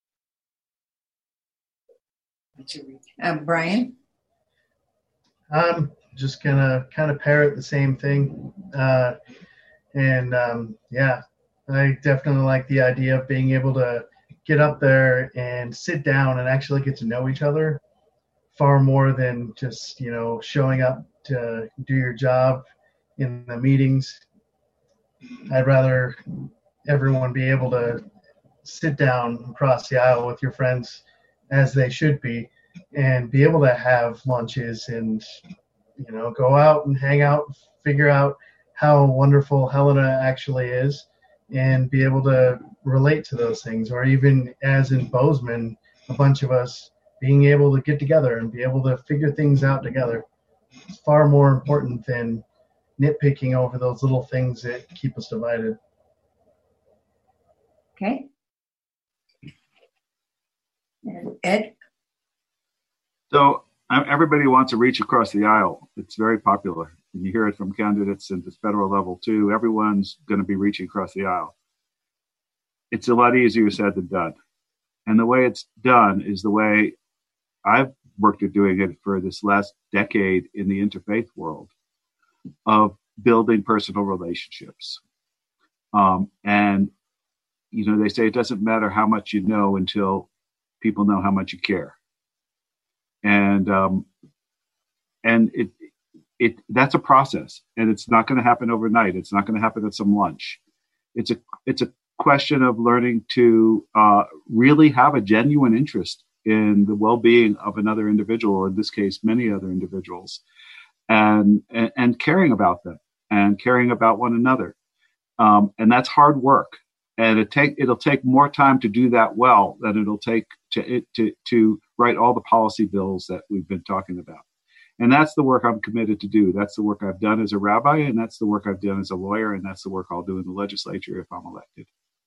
Uh, Brian? I'm just going to kind of parrot the same thing. Uh, and um, yeah, I definitely like the idea of being able to get up there and sit down and actually get to know each other far more than just, you know, showing up to do your job in the meetings. I'd rather everyone be able to sit down across the aisle with your friends as they should be and be able to have lunches and, you know, go out and hang out, figure out how wonderful Helena actually is and be able to relate to those things. Or even as in Bozeman, a bunch of us being able to get together and be able to figure things out together. It's far more important than nitpicking over those little things that keep us divided. Okay. Ed? So everybody wants to reach across the aisle. It's very popular. And you hear it from candidates at the federal level too. Everyone's going to be reaching across the aisle. It's a lot easier said than done. And the way it's done is the way I've worked at doing it for this last decade in the interfaith world of building personal relationships. Um, and, you know, they say it doesn't matter how much you know until people know how much you care. And, um, and it, it, that's a process, and it's not going to happen overnight. It's not going to happen at some lunch. It's a, it's a question of learning to, uh, really have a genuine interest in the well-being of another individual, in this case, many other individuals, and, and, and caring about them and caring about one another. Um, and that's hard work. And it take it'll take more time to do that well than it'll take to it to to write all the policy bills that we've been talking about. And that's the work I'm committed to do. That's the work I've done as a rabbi, and that's the work I've done as a lawyer, and that's the work I'll do in the legislature if I'm elected.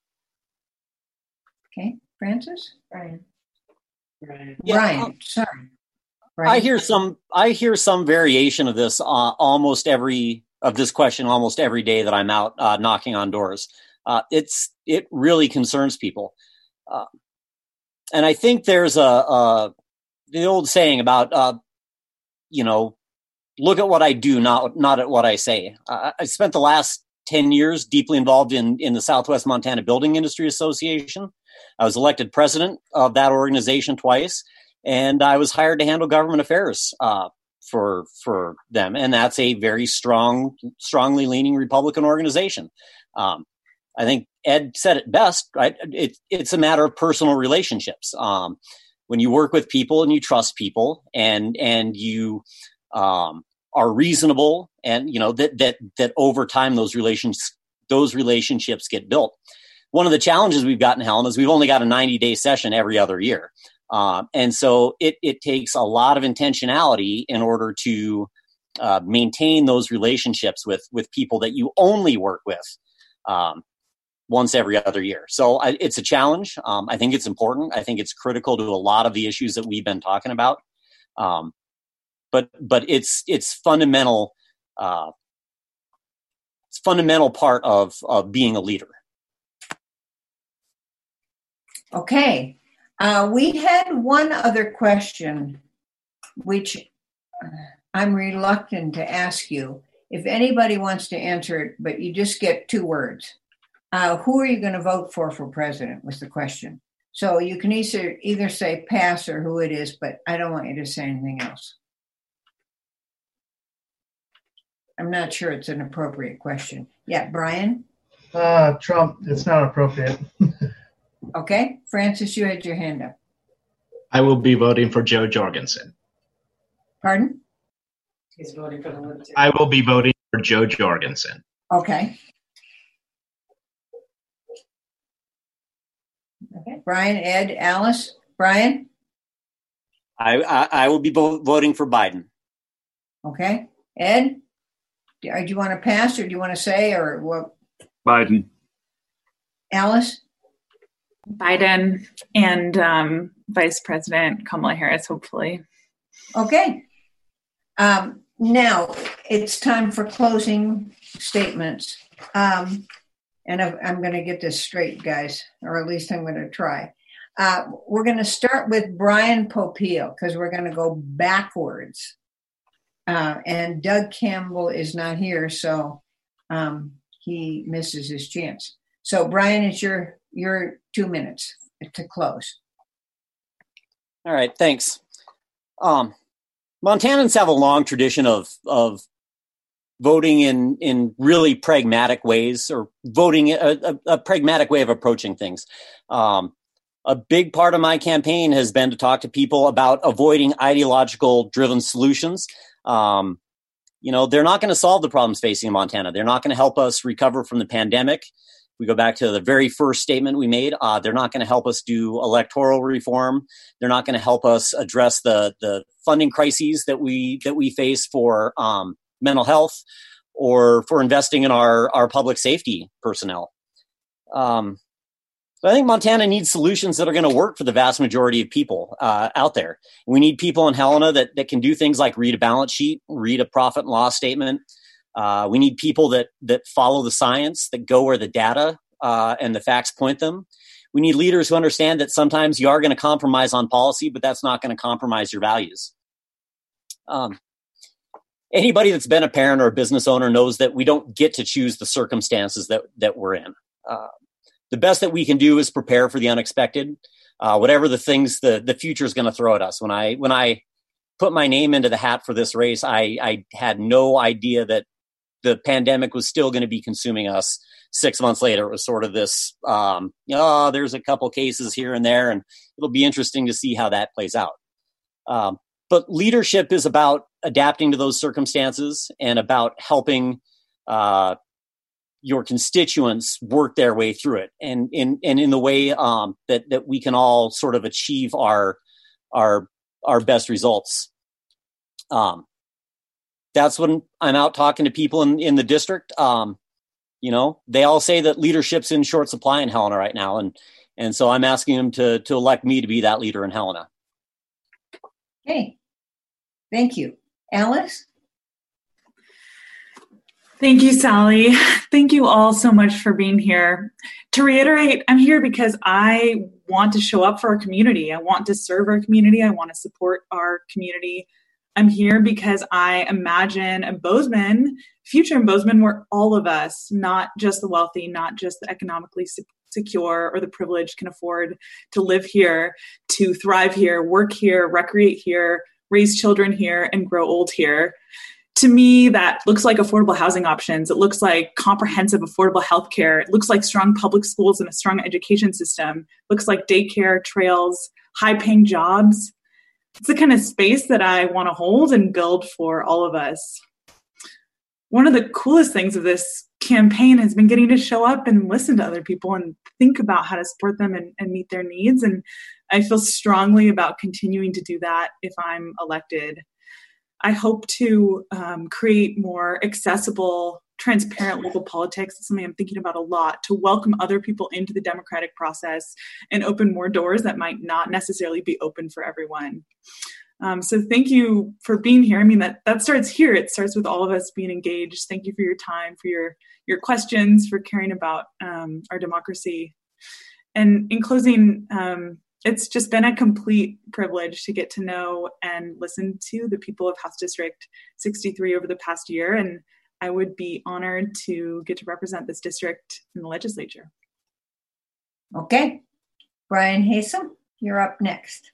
Okay, Francis? Brian. Brian. Yeah, Brian, um, sorry. Brian. I hear some. I hear some variation of this uh, almost every of this question almost every day that I'm out uh, knocking on doors. Uh, it's it really concerns people, uh, and I think there's a, a the old saying about uh, you know, look at what I do, not not at what I say. Uh, I spent the last ten years deeply involved in in the Southwest Montana Building Industry Association. I was elected president of that organization twice, and I was hired to handle government affairs uh, for for them, and that's a very strong, strongly leaning Republican organization. Um, I think Ed said it best, right? It, it's a matter of personal relationships. Um, when you work with people and you trust people, and and you um, are reasonable, and you know that that that over time those relations those relationships get built. One of the challenges we've got in Helena is we've only got a ninety day session every other year. Um, and so it, it takes a lot of intentionality in order to uh, maintain those relationships with, with people that you only work with um, once every other year. So I, it's a challenge. Um, I think it's important. I think it's critical to a lot of the issues that we've been talking about. Um, but but it's it's fundamental. Uh, it's fundamental part of of being a leader. Okay. Uh, we had one other question, which I'm reluctant to ask you. If anybody wants to answer it, but you just get two words. Uh, who are you going to vote for for president was the question. So you can either, either say pass or who it is, but I don't want you to say anything else. I'm not sure it's an appropriate question. Yeah, Brian? Uh, Trump, it's not appropriate. Okay. Francis, you had your hand up. I will be voting for Jo Jorgensen. Pardon? He's voting for the Libertarian. I will be voting for Jo Jorgensen. Okay. Okay. Brian, Ed, Alice, Brian? I, I, I will be vo- voting for Biden. Okay. Ed, do, do you want to pass or do you want to say or what? Biden. Alice? Biden and um, Vice President Kamala Harris, hopefully. Okay. Um, now it's time for closing statements. Um, and I've, I'm going to get this straight, guys, or at least I'm going to try. Uh, we're going to start with Brian Popeil because we're going to go backwards. Uh, and Doug Campbell is not here, so um, he misses his chance. So, Brian, it's your your two minutes to close. All right, thanks. Um, Montanans have a long tradition of of voting in in really pragmatic ways, or voting a, a, a pragmatic way of approaching things. Um, a big part of my campaign has been to talk to people about avoiding ideological driven solutions. Um, you know, they're not going to solve the problems facing Montana. They're not going to help us recover from the pandemic. We go back to the very first statement we made. Uh, they're not going to help us do electoral reform. They're not going to help us address the the funding crises that we that we face for um, mental health or for investing in our our public safety personnel. Um, so I think Montana needs solutions that are going to work for the vast majority of people uh, out there. We need people in Helena that that can do things like read a balance sheet, read a profit and loss statement. Uh, we need people that that follow the science, that go where the data uh, and the facts point them. We need leaders who understand that sometimes you are going to compromise on policy, but that's not going to compromise your values. Um, anybody that's been a parent or a business owner knows that we don't get to choose the circumstances that that we're in. Uh, the best that we can do is prepare for the unexpected, uh, whatever the things the the future is going to throw at us. When I when I put my name into the hat for this race, I, I had no idea that the pandemic was still going to be consuming us six months later. It was sort of this, um, oh, there's a couple cases here and there, and it'll be interesting to see how that plays out. Um, but leadership is about adapting to those circumstances and about helping uh, your constituents work their way through it, and in and in the way um, that that we can all sort of achieve our our our best results. Um, That's when I'm out talking to people in, in the district. Um, you know, they all say that leadership's in short supply in Helena right now. And, and so I'm asking them to, to elect me to be that leader in Helena. Okay. Thank you. Alice? Thank you, Sally. Thank you all so much for being here. To reiterate, I'm here because I want to show up for our community. I want to serve our community. I want to support our community. I'm here because I imagine a Bozeman, future in Bozeman, where all of us, not just the wealthy, not just the economically secure or the privileged, can afford to live here, to thrive here, work here, recreate here, raise children here, and grow old here. To me, that looks like affordable housing options. It looks like comprehensive affordable healthcare. It looks like strong public schools and a strong education system. It looks like daycare, trails, high-paying jobs. It's the kind of space that I want to hold and build for all of us. One of the coolest things of this campaign has been getting to show up and listen to other people and think about how to support them and, and meet their needs. And I feel strongly about continuing to do that if I'm elected. I hope to um, create more accessible, transparent local politics. It's something I'm thinking about a lot, to welcome other people into the democratic process and open more doors that might not necessarily be open for everyone. Um, so thank you for being here. I mean, that, that starts here. It starts with all of us being engaged. Thank you for your time, for your, your questions, for caring about um, our democracy. And in closing, um, it's just been a complete privilege to get to know and listen to the people of House District sixty-three over the past year. And I would be honored to get to represent this district in the legislature. Okay. Brian Haysom, you're up next.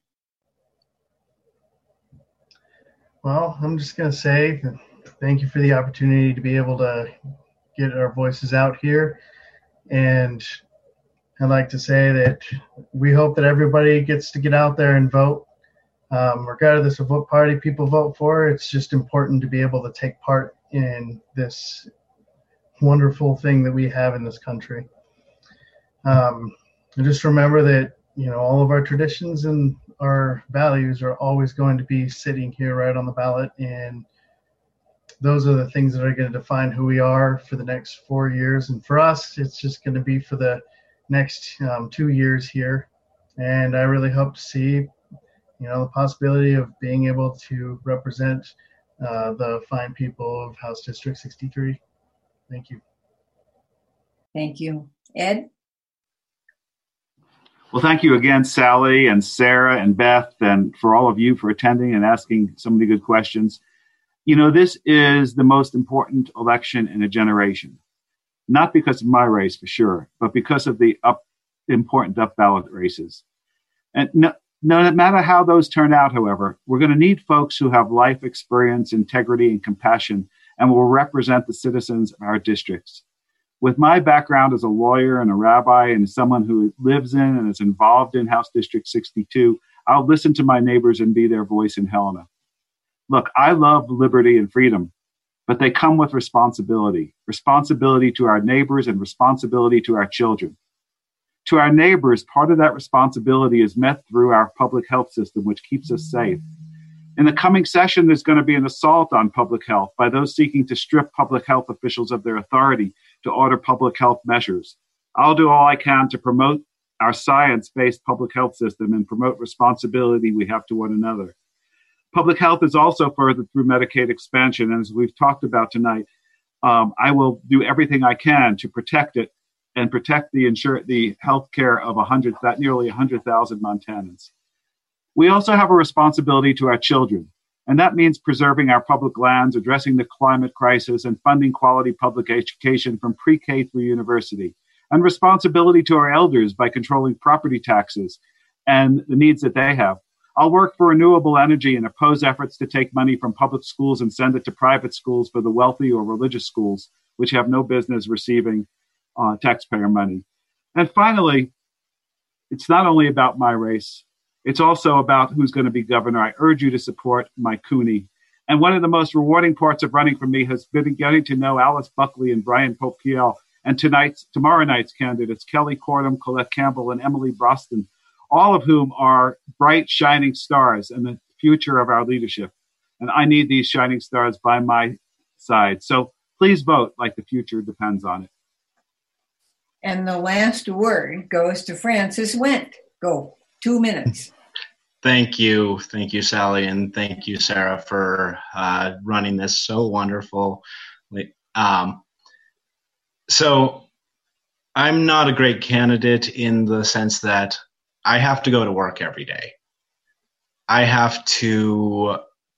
Well, I'm just going to say that thank you for the opportunity to be able to get our voices out here. And I'd like to say that we hope that everybody gets to get out there and vote. Um, regardless of what party people vote for, it's just important to be able to take part in this wonderful thing that we have in this country. Um, and just remember that, you know, all of our traditions and our values are always going to be sitting here right on the ballot. And those are the things that are going to define who we are for the next four years. And for us, it's just going to be for the next um, two years here. And I really hope to see, you know, the possibility of being able to represent uh, the fine people of House District sixty-three. Thank you. Thank you. Ed? Well, thank you again, Sally and Sarah and Beth, and for all of you for attending and asking so many good questions. You know, this is the most important election in a generation, not because of my race for sure, but because of the up important up ballot races. And no, no matter how those turn out, however, we're going to need folks who have life experience, integrity, and compassion, and will represent the citizens of our districts. With my background as a lawyer and a rabbi and someone who lives in and is involved in House District sixty-two, I'll listen to my neighbors and be their voice in Helena. Look, I love liberty and freedom, but they come with responsibility, responsibility to our neighbors and responsibility to our children. To our neighbors, part of that responsibility is met through our public health system, which keeps us safe. In the coming session, there's going to be an assault on public health by those seeking to strip public health officials of their authority to order public health measures. I'll do all I can to promote our science-based public health system and promote responsibility we have to one another. Public health is also furthered through Medicaid expansion, and as we've talked about tonight, um, I will do everything I can to protect it and protect the insur- the health care of one hundred, that nearly one hundred thousand Montanans. We also have a responsibility to our children, and that means preserving our public lands, addressing the climate crisis, and funding quality public education from pre-K through university, and responsibility to our elders by controlling property taxes and the needs that they have. I'll work for renewable energy and oppose efforts to take money from public schools and send it to private schools for the wealthy or religious schools, which have no business receiving uh, taxpayer money. And finally, it's not only about my race. It's also about who's going to be governor. I urge you to support Mike Cooney. And one of the most rewarding parts of running for me has been getting to know Alice Buckley and Brian Popiel, and tonight's, tomorrow night's candidates, Kelly Cordham, Colette Campbell, and Emily Broston, all of whom are bright, shining stars in the future of our leadership. And I need these shining stars by my side. So please vote like the future depends on it. And the last word goes to Francis Wendt. Go. Two minutes. Thank you. Thank you, Sally. And thank you, Sarah, for uh, running this so wonderful. Um, so I'm not a great candidate in the sense that I have to go to work every day. I have to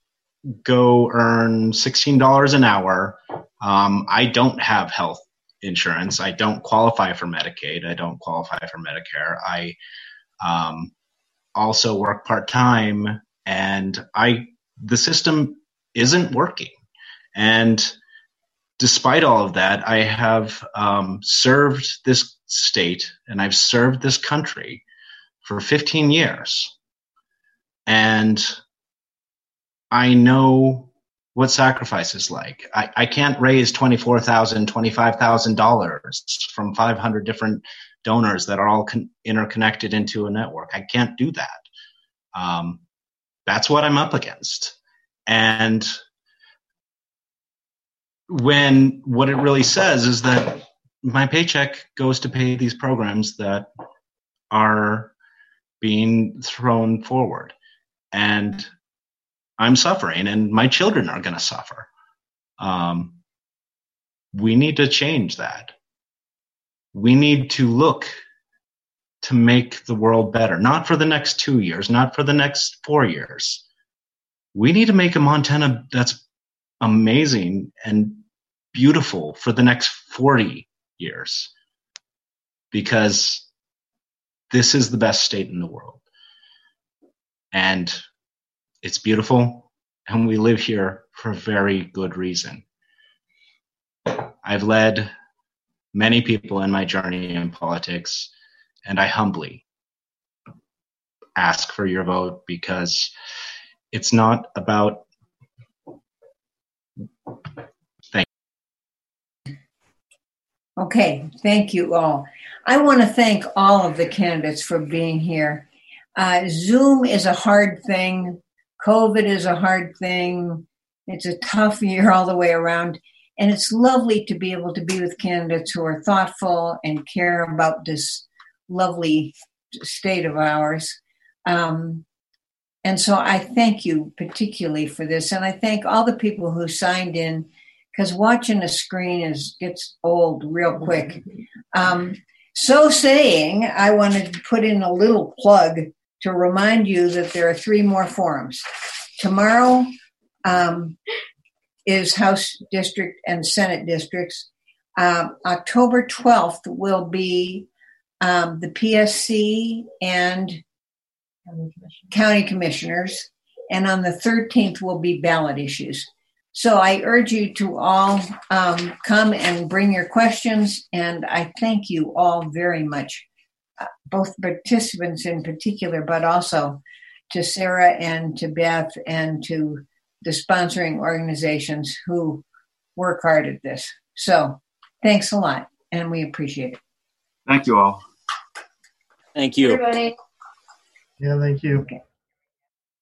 go earn sixteen dollars an hour. Um, I don't have health insurance. I don't qualify for Medicaid. I don't qualify for Medicare. I um, also work part-time, and I the system isn't working. And despite all of that, I have um, served this state and I've served this country for fifteen years. And I know what sacrifice is like. I, I can't raise twenty-four thousand dollars, twenty-five thousand dollars from five hundred different donors that are all con- interconnected into a network. I can't do that. Um, that's what I'm up against. And when what it really says is that my paycheck goes to pay these programs that are being thrown forward. And I'm suffering, and my children are going to suffer. Um, we need to change that. We need to look to make the world better, not for the next two years, not for the next four years. We need to make a Montana that's amazing and beautiful for the next forty years, because this is the best state in the world. And it's beautiful, and we live here for a very good reason. I've led many people in my journey in politics, and I humbly ask for your vote, because it's not about... Thank you. Okay, thank you all. I want to thank all of the candidates for being here. Uh, Zoom is a hard thing. COVID is a hard thing. It's a tough year all the way around. And it's lovely to be able to be with candidates who are thoughtful and care about this lovely state of ours. Um, and so I thank you particularly for this. And I thank all the people who signed in, because watching a screen is gets old real quick. Um, so saying, I wanted to put in a little plug to remind you that there are three more forums. Tomorrow um, is House District and Senate districts. Uh, October twelfth will be um, the P S C and county commissioners. And on the thirteenth will be ballot issues. So I urge you to all um, come and bring your questions. And I thank you all very much, uh, both participants in particular, but also to Sarah and to Beth and to the sponsoring organizations who work hard at this. So thanks a lot, and we appreciate it. Thank you all. Thank you. Everybody. Yeah, thank you. Okay.